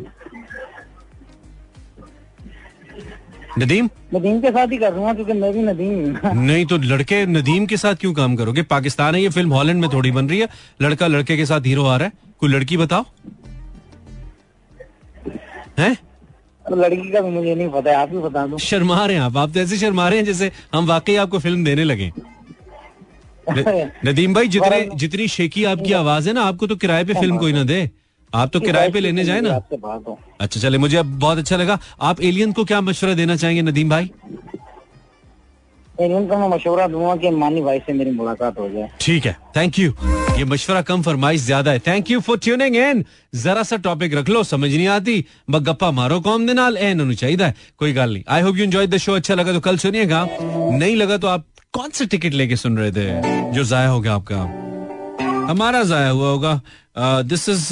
नदीम के साथ ही कर दूंगा, क्योंकि मैं भी नदीम। नहीं तो लड़के नदीम के साथ क्यों काम करोगे? पाकिस्तान है ये, फिल्म हॉलैंड में थोड़ी बन रही है, लड़का लड़के के साथ हीरो आ रहा है। कोई लड़की बताओ हैं? लड़की का भी मुझे नहीं पता है, आप ही बता दो। शर्मा रहे हैं आप तो ऐसे शर्मा रहे हैं जैसे हम वाकई आपको फिल्म देने लगे। नदीम भाई, जितनी शेकी आपकी आवाज है ना, आपको तो किराए पे फिल्म कोई ना दे, आप तो किराए पे लेने जाए ना। अच्छा चले, मुझे अब बहुत अच्छा लगा। आप एलियन को क्या मशवरा देना चाहेंगे नदीम भाई? एलियन को मैं मशवरा दूंगा कि मानी भाई से मेरी मुलाकात हो जाए। ठीक है, थैंक यू। ये मशवरा कम फरमाइश ज्यादा है। Thank you for tuning in. जरा सा टॉपिक रख लो, समझ नहीं आती बस गप्पा मारो कौम दे नाल, ए ननु चाहिए, कोई गल नहीं। I hope you enjoyed the show. अच्छा लगा तो कल सुनिएगा, नहीं लगा तो आप कौन से टिकट लेके सुन रहे थे जो जाया हो गया आपका? हमारा जाया हुआ होगा। दिस इज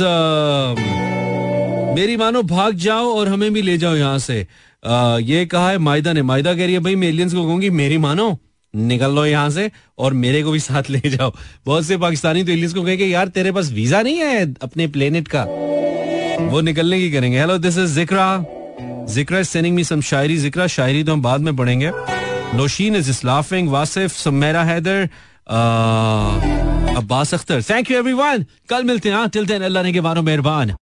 मेरी मानो भाग जाओ और हमें भी ले जाओ यहाँ से। ये कहा है मायदा ने। मायदा कह रही है भाई मैं एलियंस को कहूंगी मेरी मानो निकल लो यहाँ से और मेरे को भी साथ ले जाओ। बहुत से पाकिस्तानी तो एलियंस को कहेंगे यार तेरे पास वीजा नहीं है अपने प्लेनेट का, वो निकलने की करेंगे। Hello this is Zikra sending me some shayari. Zikra शायरी तो हम बाद में पढ़ेंगे। Nausheen is just laughing. Wasif, Sumera Haider, Abbas Akhtar, thank you everyone. कल मिलते हैं। टिल देन अल्लाह ने के मानो मेहरबान।